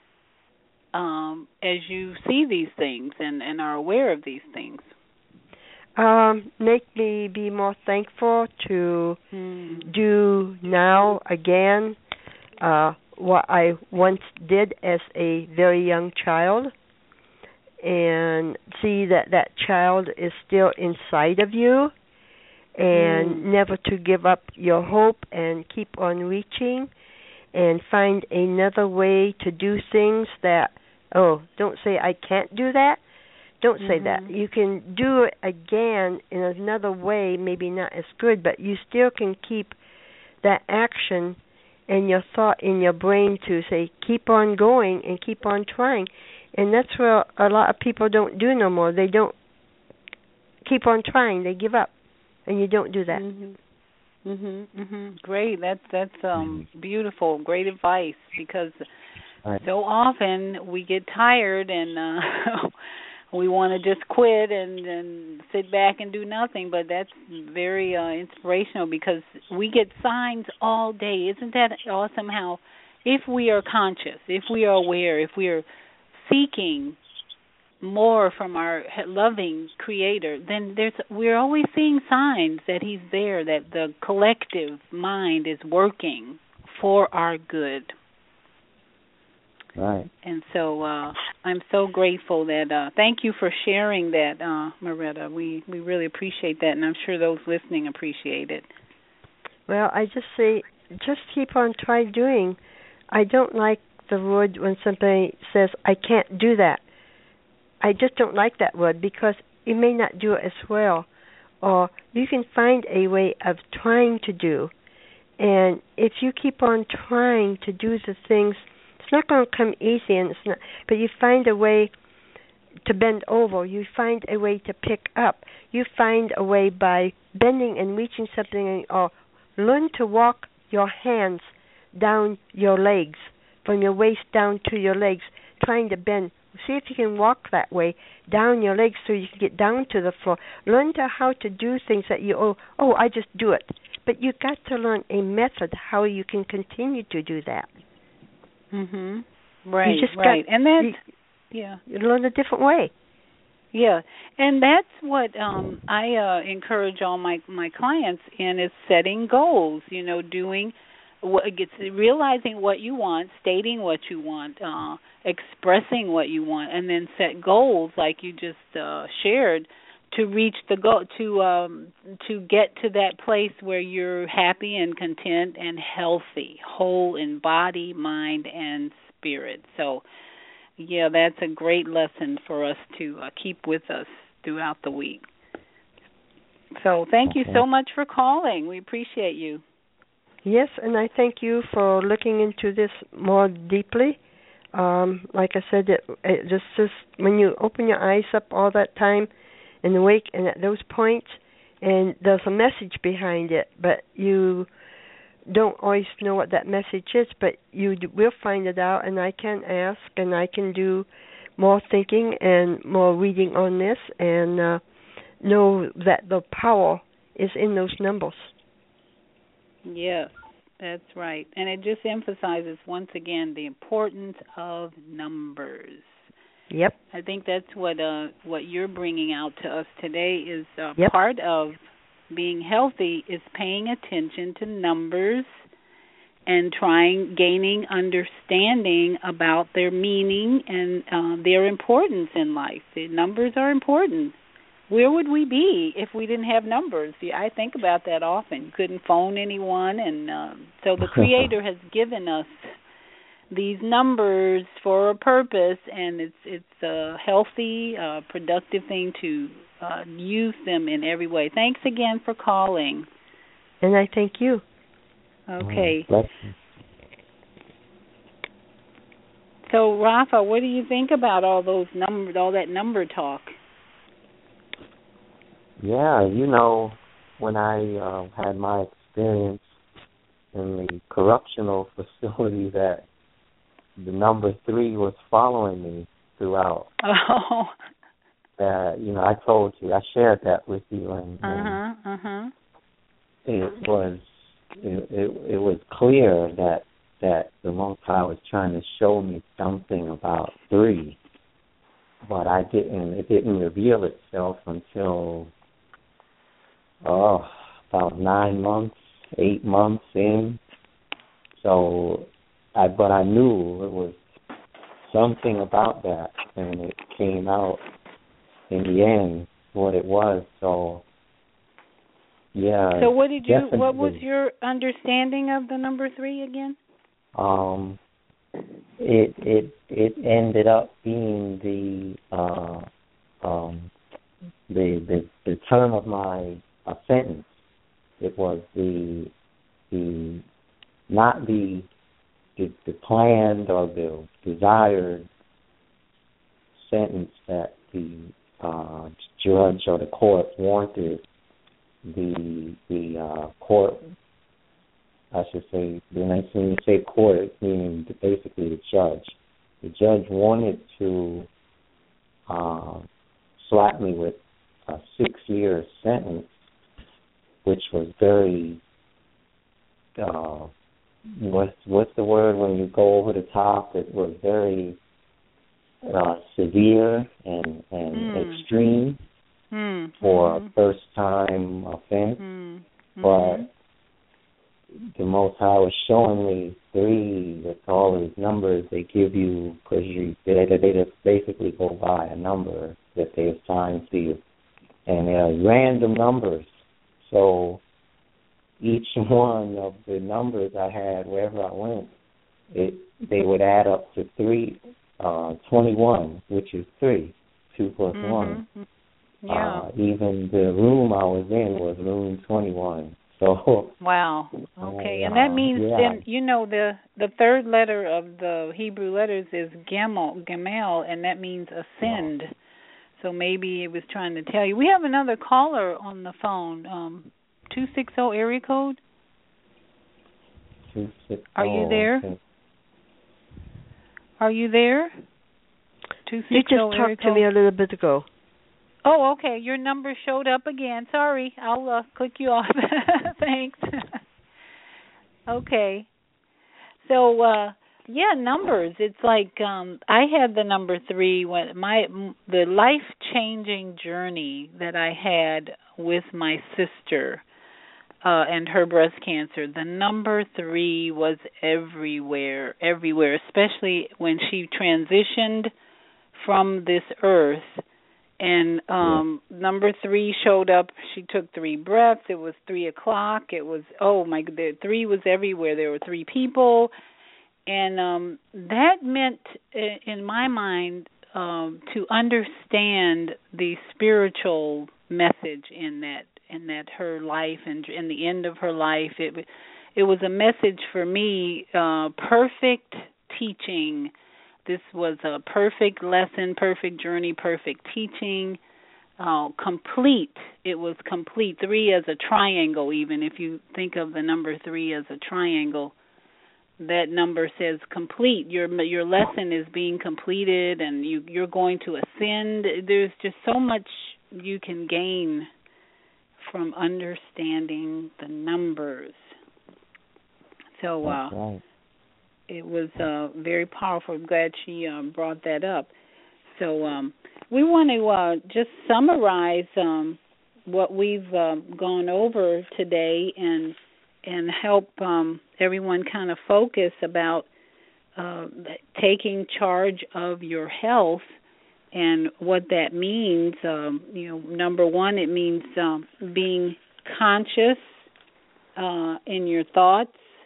C: as you see these things and are aware of these things?
E: Make me be more thankful to do now again what I once did as a very young child, and see that child is still inside of you, and never to give up your hope and keep on reaching and find another way to do things that, don't say I can't do that. Don't say that. You can do it again in another way, maybe not as good, but you still can keep that action and your thought in your brain to say, keep on going and keep on trying. And that's what a lot of people don't do no more. They don't keep on trying. They give up, and you don't do that.
C: Great. That's beautiful. Great advice, because so often we get tired and we want to just quit and sit back and do nothing. But that's very inspirational, because we get signs all day. Isn't that awesome? How if we are conscious, if we are aware, if we are seeking more from our loving Creator, then we're always seeing signs that He's there, that the collective mind is working for our good.
D: Right.
C: And so I'm so grateful that, thank you for sharing that, Moretta. We really appreciate that, and I'm sure those listening appreciate it.
E: Well, I just say, just keep on doing. I don't like the word when somebody says, I can't do that. I just don't like that word, because you may not do it as well. Or you can find a way of trying to do. And if you keep on trying to do the things, it's not going to come easy, and it's not. But you find a way to bend over. You find a way to pick up. You find a way by bending and reaching something, or learn to walk your hands down your legs, from your waist down to your legs, trying to bend. See if you can walk that way down your legs so you can get down to the floor. Learn how to do things that you, I just do it. But you've got to learn a method how you can continue to do that.
C: Right, right. And that's,
E: you learn a different way.
C: Yeah, and that's what I encourage all my clients in, is setting goals, doing realizing what you want, stating what you want, expressing what you want, and then set goals like you just shared to reach the goal, to get to that place where you're happy and content and healthy, whole in body, mind, and spirit. So, yeah, that's a great lesson for us to keep with us throughout the week. So thank you so much for calling. We appreciate you.
E: Yes, and I thank you for looking into this more deeply. Like I said, it just when you open your eyes up all that time and awake and at those points, and there's a message behind it, but you don't always know what that message is, but you will find it out, and I can ask, and I can do more thinking and more reading on this, and know that the power is in those numbers. Yes,
C: that's right. And it just emphasizes, once again, the importance of numbers.
E: Yep.
C: I think that's what you're bringing out to us today is part of being healthy is paying attention to numbers and gaining understanding about their meaning and their importance in life. The numbers are important. Where would we be if we didn't have numbers? I think about that often. You couldn't phone anyone, and so the Creator has given us these numbers for a purpose, and it's a healthy, productive thing to use them in every way. Thanks again for calling.
E: And I thank you.
C: Okay. So, Rafa, what do you think about all those numbers, all that number talk?
D: Yeah, when I had my experience in the correctional facility, that the number 3 was following me throughout.
C: Oh.
D: I told you, I shared that with you, and it was clear that the Most High was trying to show me something about 3, but it didn't reveal itself until about 9 months, 8 months in. So, but I knew it was something about that, and it came out in the end what it was. So, yeah.
C: So what was your understanding of the number 3 again?
D: It ended up being the term of my sentence. It was not the planned or the desired sentence that the judge or the court wanted the court, I should say, when you say court, it's meaning basically the judge. The judge wanted to slap me with a 6-year sentence, which was very, what's the word when you go over the top? It was very severe and extreme for a first-time offense. But the Most High was showing me 3 with all these numbers they give you, because they just basically go by a number that they assign to you. And they're random numbers. So each one of the numbers I had, wherever I went, they would add up to 21, which is 3, 2 plus 1.
C: Yeah.
D: Even the room I was in was room 21. So
C: wow. Okay, and that means then the third letter of the Hebrew letters is Gamel, and that means ascend. So maybe it was trying to tell you. We have another caller on the phone. 260 area code.
D: 260.
C: Are you there?
D: Okay.
C: Are you there? 260
E: You just talked to me a little bit ago.
C: Oh, okay. Your number showed up again. Sorry, I'll click you off. Thanks. Okay. So, numbers. It's like I had the number 3 when the life-changing journey that I had with my sister and her breast cancer. The number 3 was everywhere, especially when she transitioned from this earth. And number 3 showed up. She took 3 breaths. It was 3 o'clock. It was, the 3 was everywhere. There were 3 people. And that meant, in my mind, to understand the spiritual message in that her life and in the end of her life. It was a message for me, perfect teaching. This was a perfect lesson, perfect journey, perfect teaching, complete. It was complete. 3 as a triangle, even if you think of the number 3 as a triangle, that number says complete. Your lesson is being completed, and you're going to ascend. There's just so much you can gain from understanding the numbers. So,
D: right.
C: It was very powerful. I'm glad she brought that up. So we want to just summarize what we've gone over today and help everyone kind of focus about taking charge of your health and what that means. Number 1, it means being conscious in your thoughts.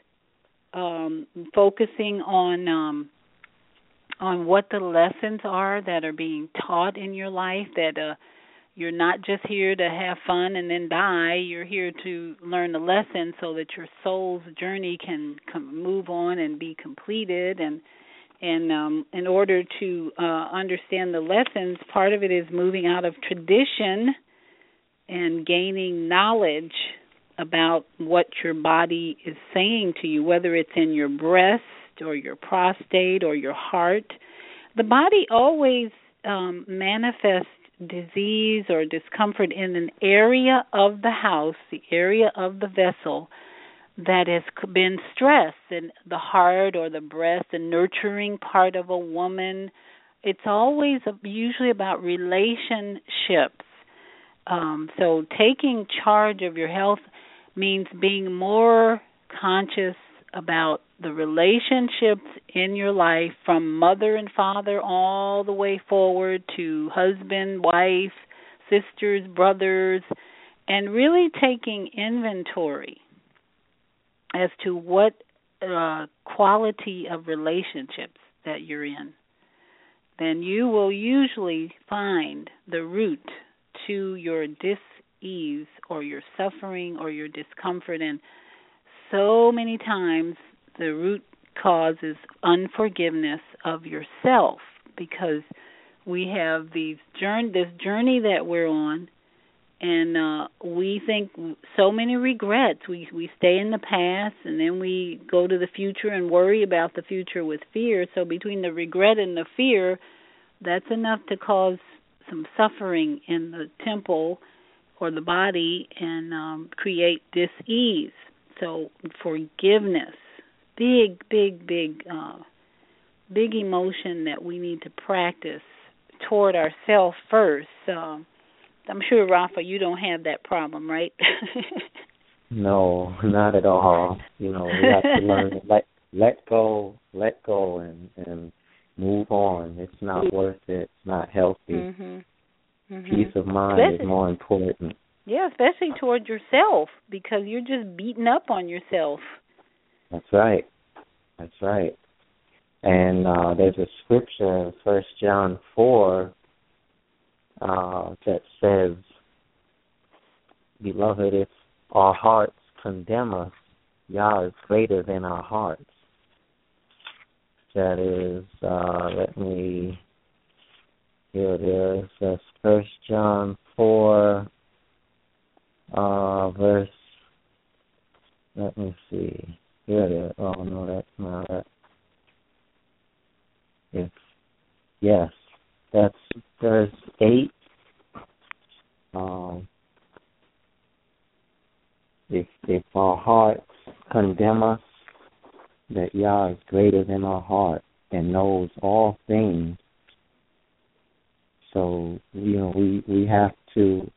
C: Focusing on what the lessons are that are being taught in your life, that you're not just here to have fun and then die. You're here to learn the lesson so that your soul's journey can move on and be completed. And in order to understand the lessons, part of it is moving out of tradition and gaining knowledge about what your body is saying to you, whether it's in your breast or your prostate or your heart. The body always manifests disease or discomfort in an area of the house, the area of the vessel that has been stressed. And the heart or the breast, the nurturing part of a woman, it's always usually about relationships. So taking charge of your health means being more conscious about the relationships in your life, from mother and father all the way forward to husband, wife, sisters, brothers, and really taking inventory as to what quality of relationships that you're in. Then you will usually find the root to your dis-ease or your suffering or your discomfort. And so many times the root cause is unforgiveness of yourself, because we have this journey that we're on, and we think so many regrets. We stay in the past, and then we go to the future and worry about the future with fear. So between the regret and the fear, that's enough to cause some suffering in the temple or the body and create dis-ease. So forgiveness, big emotion that we need to practice toward ourselves first. I'm sure, Rafa, you don't have that problem, right?
D: No, not at all. We have to learn to let go and move on. It's not worth it. It's not healthy.
C: Mm-hmm.
D: Peace of mind is more important.
C: Yeah, especially toward yourself, because you're just beating up on yourself.
D: That's right. And there's a scripture, 1 John 4, that says, "Beloved, if our hearts condemn us, Yah is greater than our hearts." That is, here it is, that's 1 John 4, verse, let me see, here it is, oh no, that's not it. Yes, that's verse 8. If our hearts condemn us, that Yah is greater than our heart and knows all things. So, we have to,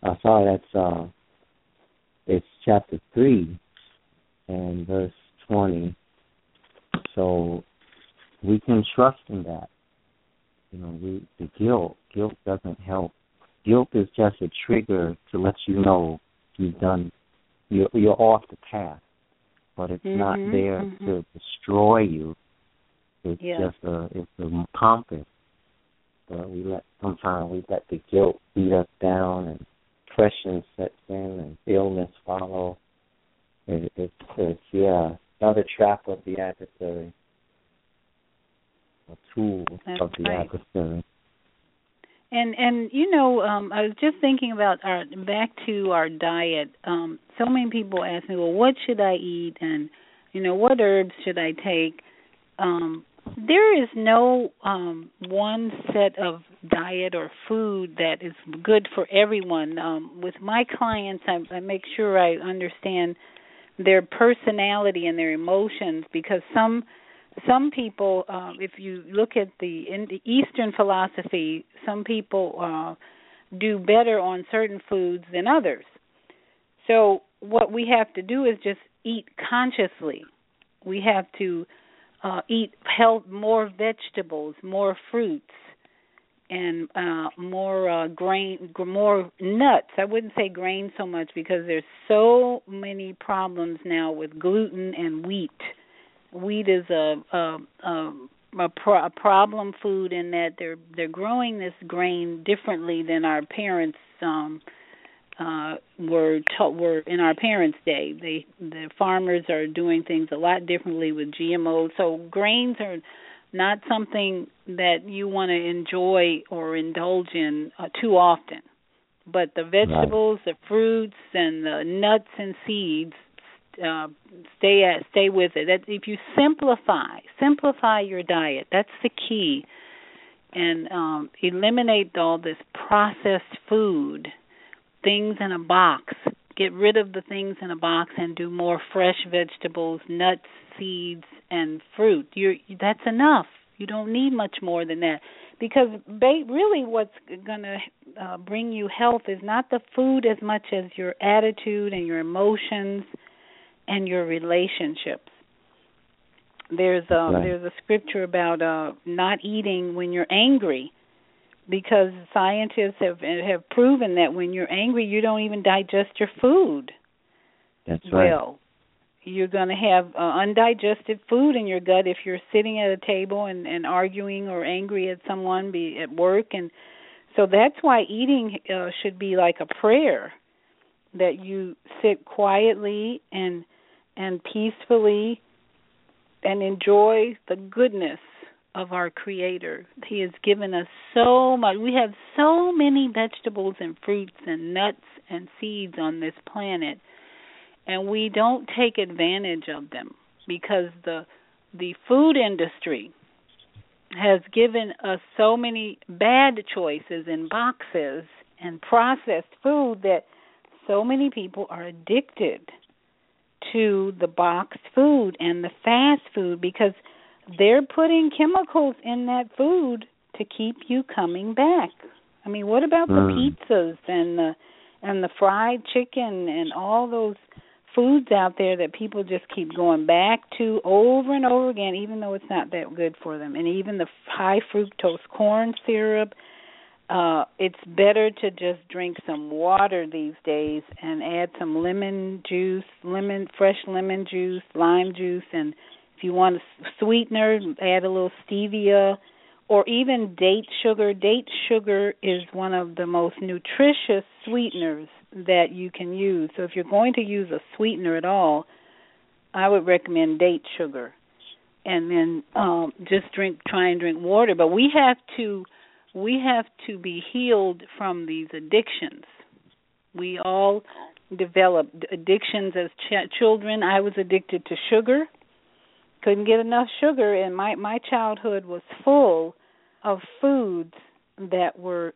D: it's chapter 3 and verse 20. So we can trust in that. The guilt doesn't help. Guilt is just a trigger to let you know you're off the path, but it's not there to destroy you. It's just a compass. But sometimes we let the guilt beat us down, and depression sets in, and illness follow. It's another trap of the adversary. A tool of the adversary.
C: And I was just thinking about back to our diet. So many people ask me, well, what should I eat, and what herbs should I take? There is no one set of diet or food that is good for everyone. With my clients, I make sure I understand their personality and their emotions, because some people, if you look at in the Eastern philosophy, some people do better on certain foods than others. So what we have to do is just eat consciously. We have to eat more vegetables, more fruits, and more grain, more nuts. I wouldn't say grain so much, because there's so many problems now with gluten and wheat. Wheat is a problem food in that they're growing this grain differently than our parents were in our parents' day. The farmers are doing things a lot differently with GMOs. So grains are not something that you want to enjoy or indulge in too often. But the vegetables, the fruits, and the nuts and seeds, stay with it. That if you simplify your diet, that's the key, and eliminate all this processed food, things in a box. Get rid of the things in a box and do more fresh vegetables, nuts, seeds, and fruit. That's enough. You don't need much more than that, because really what's going to bring you health is not the food as much as your attitude and your emotions and your relationships. There's a scripture about not eating when you're angry, because scientists have proven that when you're angry, you don't even digest your food.
D: That's right.
C: Well, you're going to have undigested food in your gut if you're sitting at a table and arguing or angry at someone, be at work. And so that's why eating should be like a prayer, that you sit quietly and peacefully and enjoy the goodness of our Creator. He has given us so much. We have so many vegetables and fruits and nuts and seeds on this planet, and we don't take advantage of them because the food industry has given us so many bad choices in boxes and processed food that so many people are addicted to the boxed food and the fast food because they're putting chemicals in that food to keep you coming back. I mean, what about the pizzas and the fried chicken and all those foods out there that people just keep going back to over and over again, even though it's not that good for them? And even the high fructose corn syrup, it's better to just drink some water these days and add some lemon juice, fresh lemon juice, lime juice, and if you want a sweetener, add a little stevia or even date sugar. Date sugar is one of the most nutritious sweeteners that you can use. So if you're going to use a sweetener at all, I would recommend date sugar. And then just try and drink water. But we have to be healed from these addictions. We all develop addictions as children. I was addicted to sugar. Couldn't get enough sugar, and my childhood was full of foods that were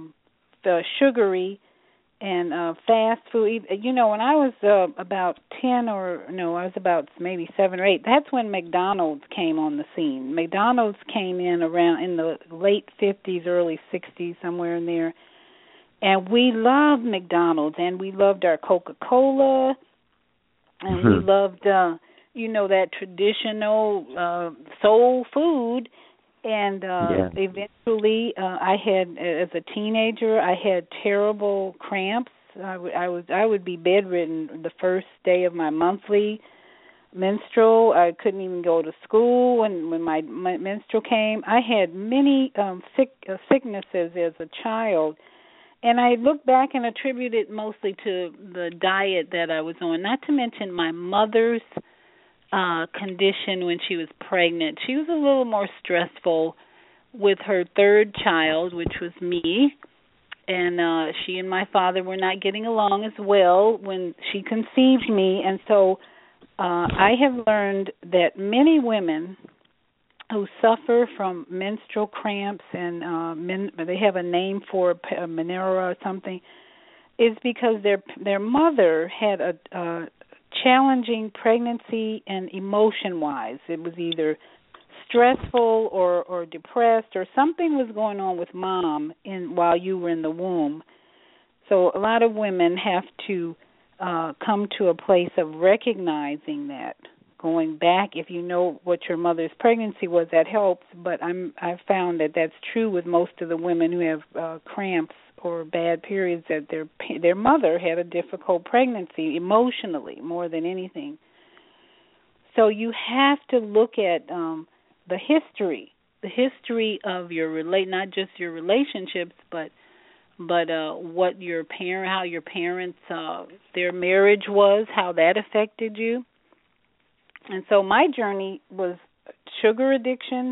C: sugary and fast food. You know, when I was about 10 I was about maybe 7 or 8, that's when McDonald's came on the scene. McDonald's came in around in the late 50s, early 60s, somewhere in there. And we loved McDonald's, and we loved our Coca-Cola, and we loved, that traditional soul food. And eventually, I had, as a teenager, I had terrible cramps. I would be bedridden the first day of my monthly menstrual. I couldn't even go to school when my menstrual came. I had many sicknesses as a child. And I look back and attribute it mostly to the diet that I was on, not to mention my mother's condition when she was pregnant. She was a little more stressful with her third child, which was me, and she and my father were not getting along as well when she conceived me. And so I have learned that many women who suffer from menstrual cramps and they have a name for it, Menorrhea or something, is because their mother had a challenging pregnancy and emotion-wise. It was either stressful or depressed, or something was going on with mom while you were in the womb. So a lot of women have to come to a place of recognizing that. Going back, if you know what your mother's pregnancy was, that helps. But I've found that that's true with most of the women who have cramps or bad periods, that their mother had a difficult pregnancy emotionally more than anything. So you have to look at the history of your not just your relationships, but what how your parents their marriage was, how that affected you. And so my journey was sugar addiction,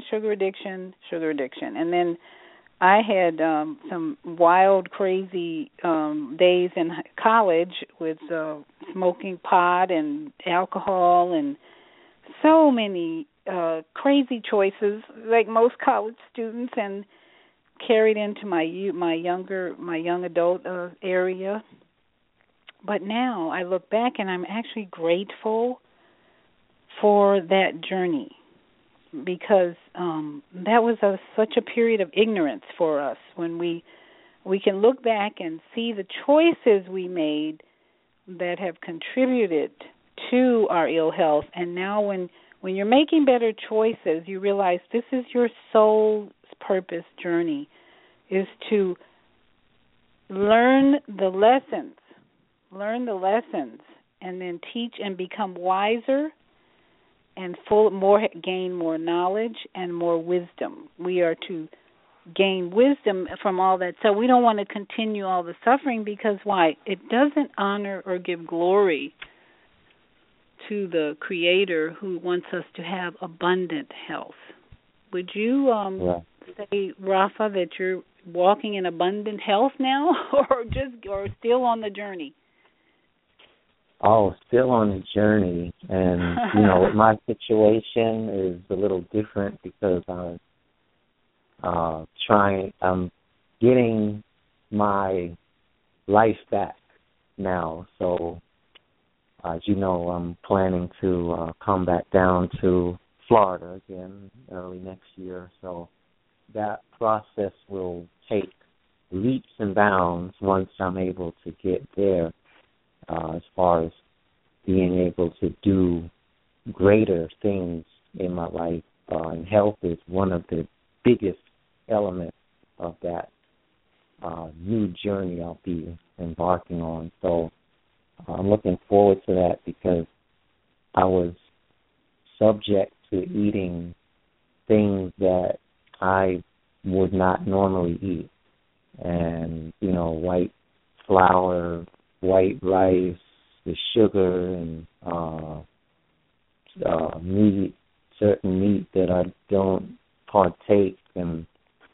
C: and then I had some wild, crazy days in college with smoking pot and alcohol and so many crazy choices, like most college students, and carried into my young adult area. But now I look back and I'm actually grateful for that journey, because that was such a period of ignorance for us. When we can look back and see the choices we made that have contributed to our ill health, and now when you're making better choices, you realize this is your soul's purpose journey, is to learn the lessons, and then teach and become wiser and gain more knowledge and more wisdom. We are to gain wisdom from all that. So we don't want to continue all the suffering, because why? It doesn't honor or give glory to the Creator, who wants us to have abundant health. Would you say, Rafa, that you're walking in abundant health now, or still on the journey?
D: Oh, still on the journey, and my situation is a little different because I'm getting my life back now. So, as you know, I'm planning to come back down to Florida again early next year. So that process will take leaps and bounds once I'm able to get there, as far as being able to do greater things in my life. And health is one of the biggest elements of that new journey I'll be embarking on. So I'm looking forward to that because I was subject to eating things that I would not normally eat. And, white flour, white rice, the sugar, and meat, certain meat that I don't partake, and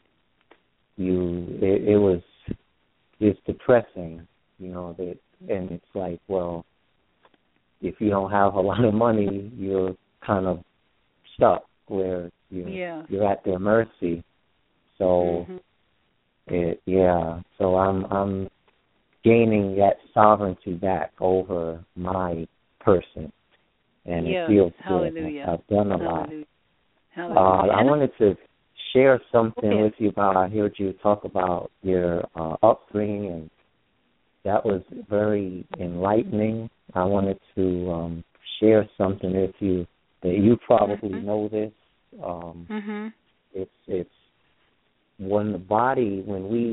D: it's depressing, and it's like, well, if you don't have a lot of money, you're kind of stuck where you're at their mercy. So so I'm gaining that sovereignty back over my person, and it feels
C: Hallelujah.
D: good. I've done a lot.
C: Hallelujah.
D: I wanted to share something with you about. I heard you talk about your upbringing, and that was very enlightening. I wanted to share something with you that you probably know this. It's when the body,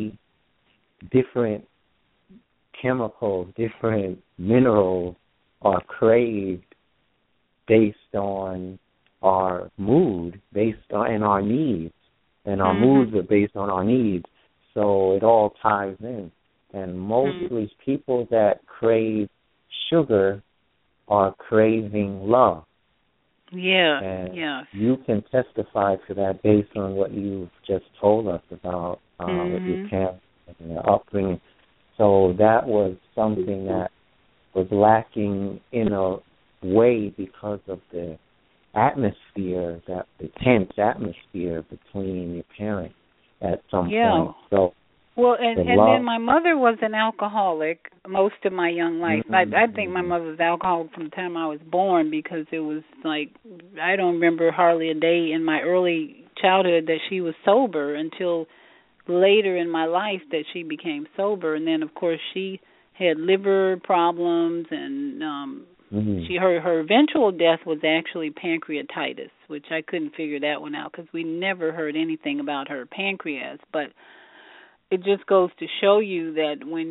D: different chemicals, different minerals are craved based on our mood, and our needs, and our moods are based on our needs. So it all ties in. And mostly people that crave sugar are craving love.
C: Yeah,
D: and you can testify to that based on what you've just told us about with your parents and your upbringing. So that was something that was lacking in a way because of the atmosphere, the tense atmosphere between your parents at some point. So,
C: and then my mother was an alcoholic most of my young life. I think my mother was alcoholic from the time I was born, because it was like, I don't remember hardly a day in my early childhood that she was sober until later in my life that she became sober. And then, of course, she had liver problems, and her eventual death was actually pancreatitis, which I couldn't figure that one out because we never heard anything about her pancreas. But it just goes to show you that when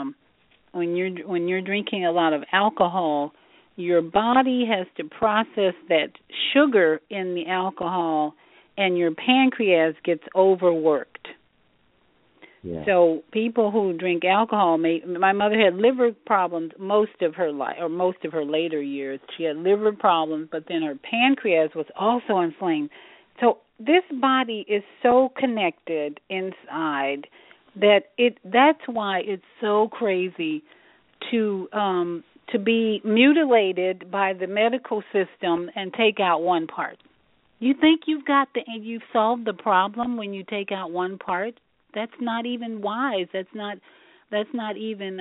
C: you're drinking a lot of alcohol, your body has to process that sugar in the alcohol, and your pancreas gets overworked.
D: Yeah.
C: So people who drink alcohol, my mother had liver problems most of her life, or most of her later years. She had liver problems, but then her pancreas was also inflamed. So this body is so connected inside that's why it's so crazy to be mutilated by the medical system and take out one part. You think you've solved the problem when you take out one part? That's not even wise. That's not even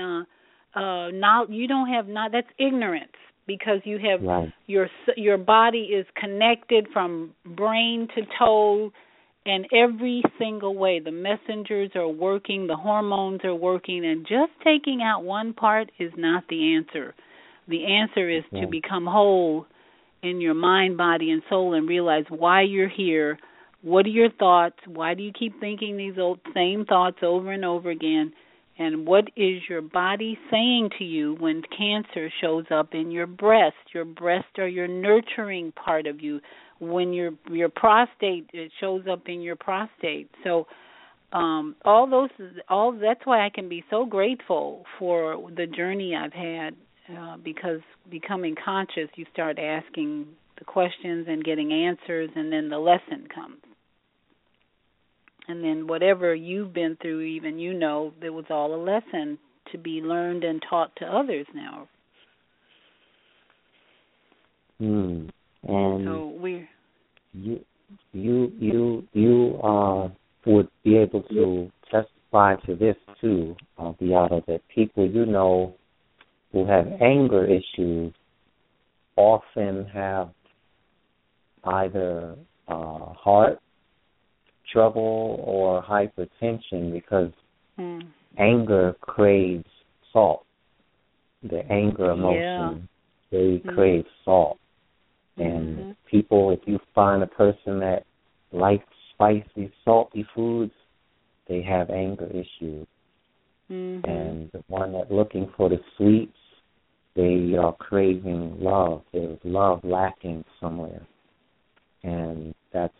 C: that's ignorance, because you have your body is connected from brain to toe, and every single way the messengers are working, the hormones are working, and just taking out one part is not the answer. The answer is to become whole in your mind, body, and soul, and realize why you're here. What are your thoughts? Why do you keep thinking these same thoughts over and over again? And what is your body saying to you when cancer shows up in your breast? Your breast are your nurturing part of you. When your prostate, it shows up in your prostate. So that's why I can be so grateful for the journey I've had, because becoming conscious, you start asking the questions and getting answers, and then the lesson comes. And then whatever you've been through, even it was all a lesson to be learned and taught to others now.
D: And
C: so
D: you would be able to testify to this too, Beata, that people who have anger issues often have either heart trouble or hypertension because anger craves salt. The anger emotion, they crave salt. And people, if you find a person that likes spicy, salty foods, they have anger issues. And the one that's looking for the sweets, they are craving love. There's love lacking somewhere. And that's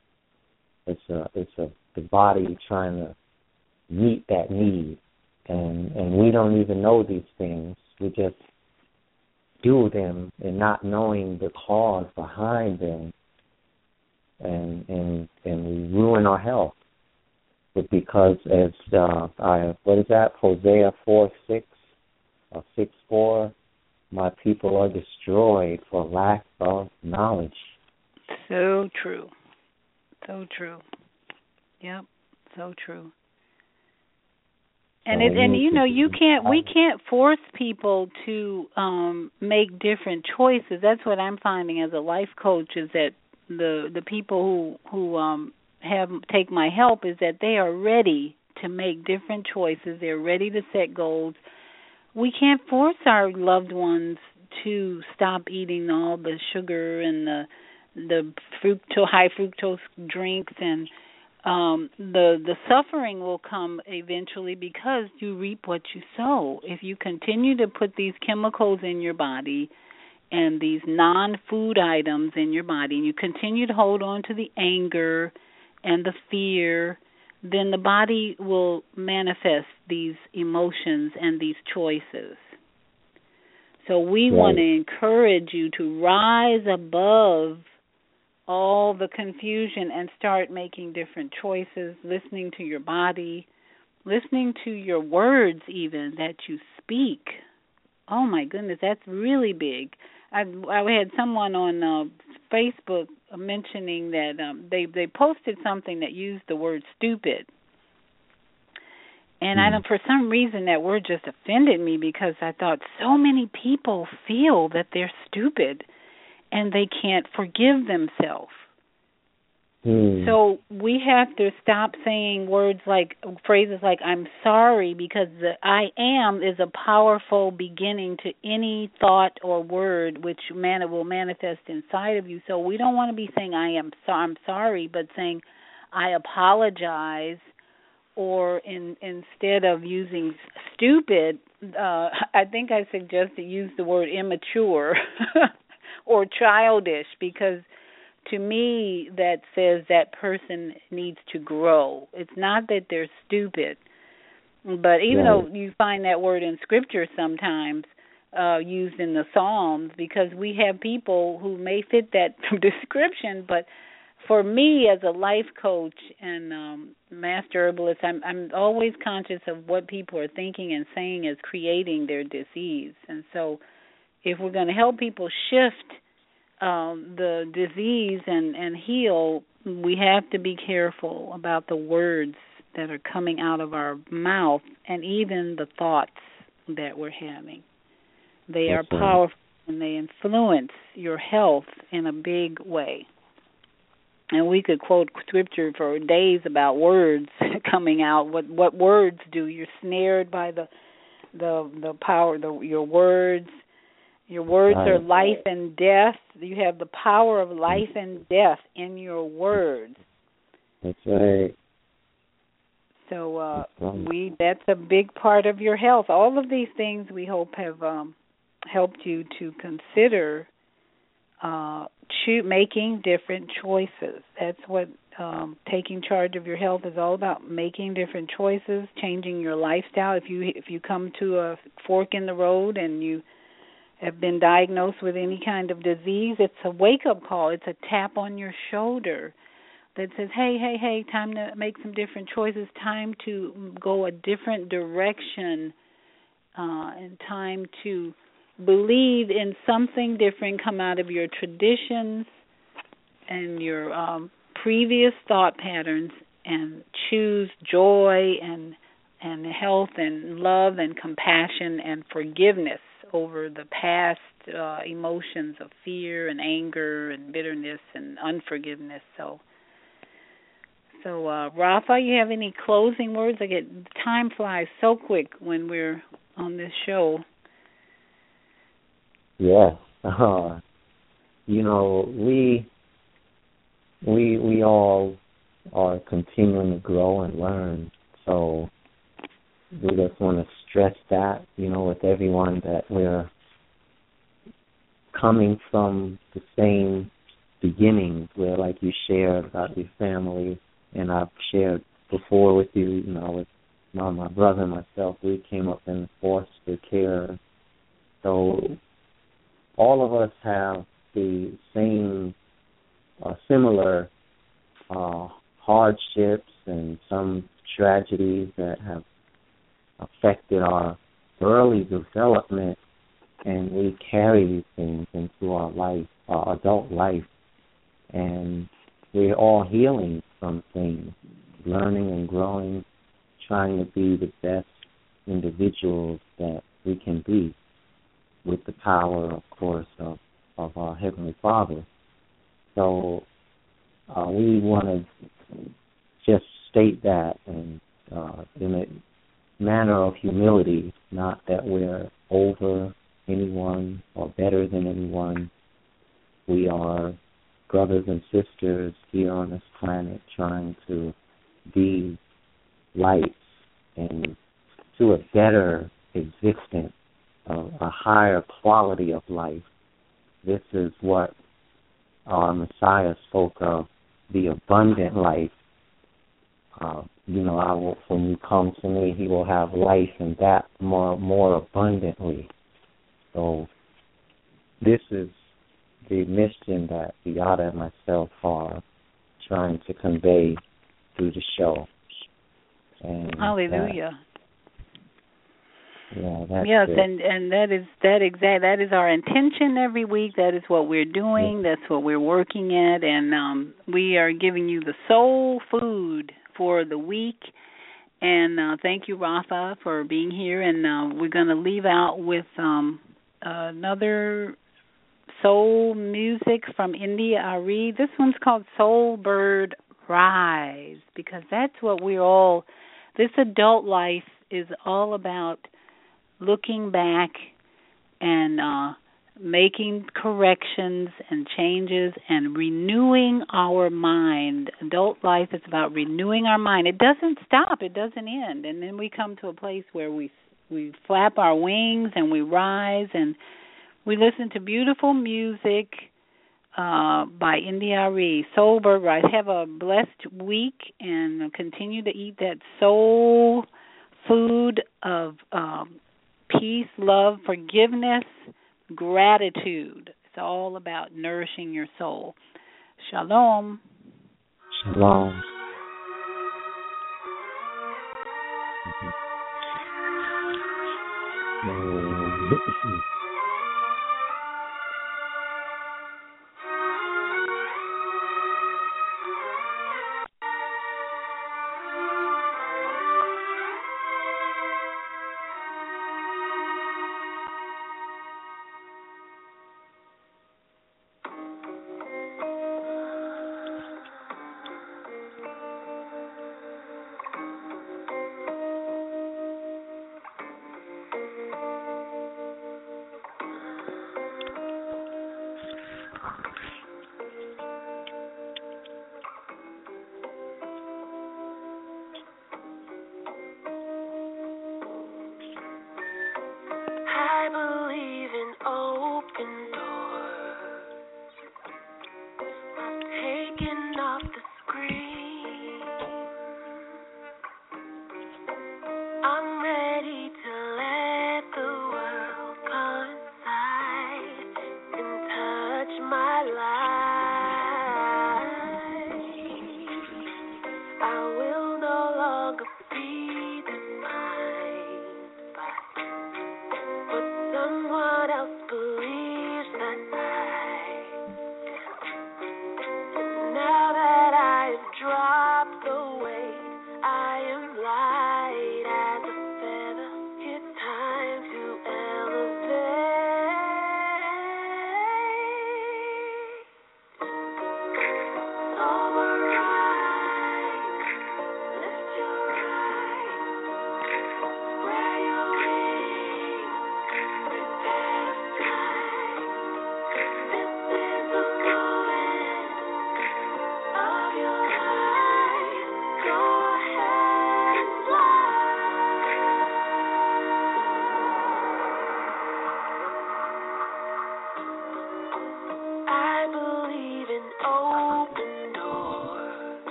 D: the body trying to meet that need. And we don't even know these things. We just do them and not knowing the cause behind them, and we ruin our health. But because as what is that? Hosea 4:6 or 6:4, my people are destroyed for lack of knowledge.
C: So true. So true. Yep. So true. And we can't force people to make different choices. That's what I'm finding as a life coach, is that the people who take my help is that they are ready to make different choices. They're ready to set goals. We can't force our loved ones to stop eating all the sugar and the high fructose drinks, and the suffering will come eventually because you reap what you sow. If you continue to put these chemicals in your body and these non-food items in your body, and you continue to hold on to the anger and the fear, then the body will manifest these emotions and these choices. So we want to encourage you to rise above all the confusion and start making different choices, listening to your body, listening to your words even that you speak. Oh, my goodness, that's really big. I had someone on Facebook mentioning that they posted something that used the word stupid. And I don't, for some reason that word just offended me, because I thought so many people feel that they're stupid and they can't forgive themselves. So we have to stop saying phrases like I'm sorry, because the I am is a powerful beginning to any thought or word which will manifest inside of you. So we don't want to be saying I'm sorry, but saying I apologize, or instead of using stupid, I think I suggest to use the word immature or childish, because to me that says that person needs to grow. It's not that they're stupid, but even though you find that word in Scripture sometimes used in the Psalms, because we have people who may fit that description, but for me as a life coach and master herbalist, I'm always conscious of what people are thinking and saying is creating their disease. And so if we're going to help people shift the disease and heal, we have to be careful about the words that are coming out of our mouth and even the thoughts that we're having. They are powerful, and they influence your health in a big way. And we could quote Scripture for days about words coming out, what words do. You're snared by the power, your words. Your words are life and death. You have the power of life and death in your words.
D: That's right.
C: So that's a big part of your health. All of these things we hope have helped you to consider making different choices. That's what taking charge of your health is all about, making different choices, changing your lifestyle. If you come to a fork in the road and you have been diagnosed with any kind of disease, it's a wake-up call. It's a tap on your shoulder that says, hey, time to make some different choices, time to go a different direction, and time to believe in something different, come out of your traditions and your previous thought patterns and choose joy and health and love and compassion and forgiveness over the past emotions of fear and anger and bitterness and unforgiveness. So Rafa, you have any closing words? Time flies so quick when we're on this show.
D: Yes. We all are continuing to grow and learn. So we just want to stress that, with everyone, that we're coming from the same beginnings, where, like you shared about your family, and I've shared before with you, with my brother and myself, we came up in foster care. So all of us have the same similar hardships and some tragedies that have affected our early development, and we carry these things into our life, our adult life, and we're all healing from things, learning and growing, trying to be the best individuals that we can be, with the power, of course, of our Heavenly Father. So we want to just state that, and in a manner of humility, not that we're over anyone or better than anyone. We are brothers and sisters here on this planet, trying to be lights and to a better existence, a higher quality of life. This is what our Messiah spoke of, the abundant life. When you come to me, he will have life, and that more abundantly. So this is the mission that Beata and myself are trying to convey through the show. And
C: hallelujah.
D: Yes,
C: and that is our intention every week. That is what we're doing. That's what we're working at, and we are giving you the soul food for the week. And thank you, Rafa, for being here. And we're going to leave out with another soul music from India Ari. This one's called Soul Bird Rise, because that's what this adult life is all about, looking back and making corrections and changes and renewing our mind. Adult life is about renewing our mind. It doesn't stop. It doesn't end. And then we come to a place where we flap our wings and we rise and we listen to beautiful music by India Ari, Soul Bird Rise. Have a blessed week and continue to eat that soul food of peace, love, forgiveness, gratitude. It's all about nourishing your soul. Shalom.
D: Shalom.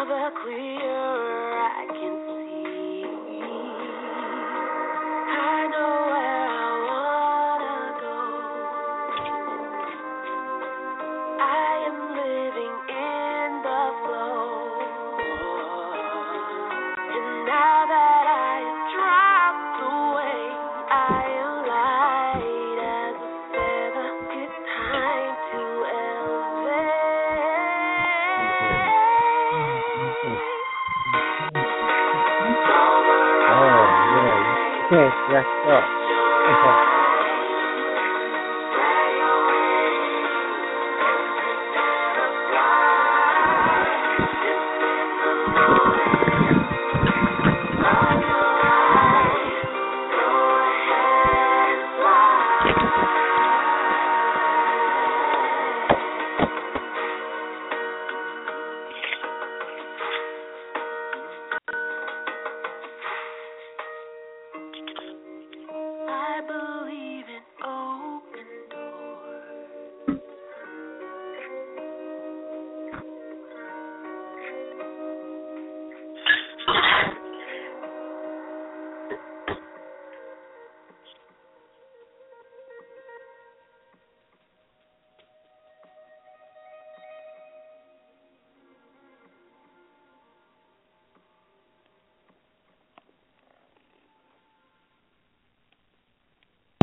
F: the clearer I can see. I know where I wanna go. I am living in the flow. And now that I have dropped away, I am light as a feather. It's time to elevate.
D: Oh, yeah. Okay, let's go.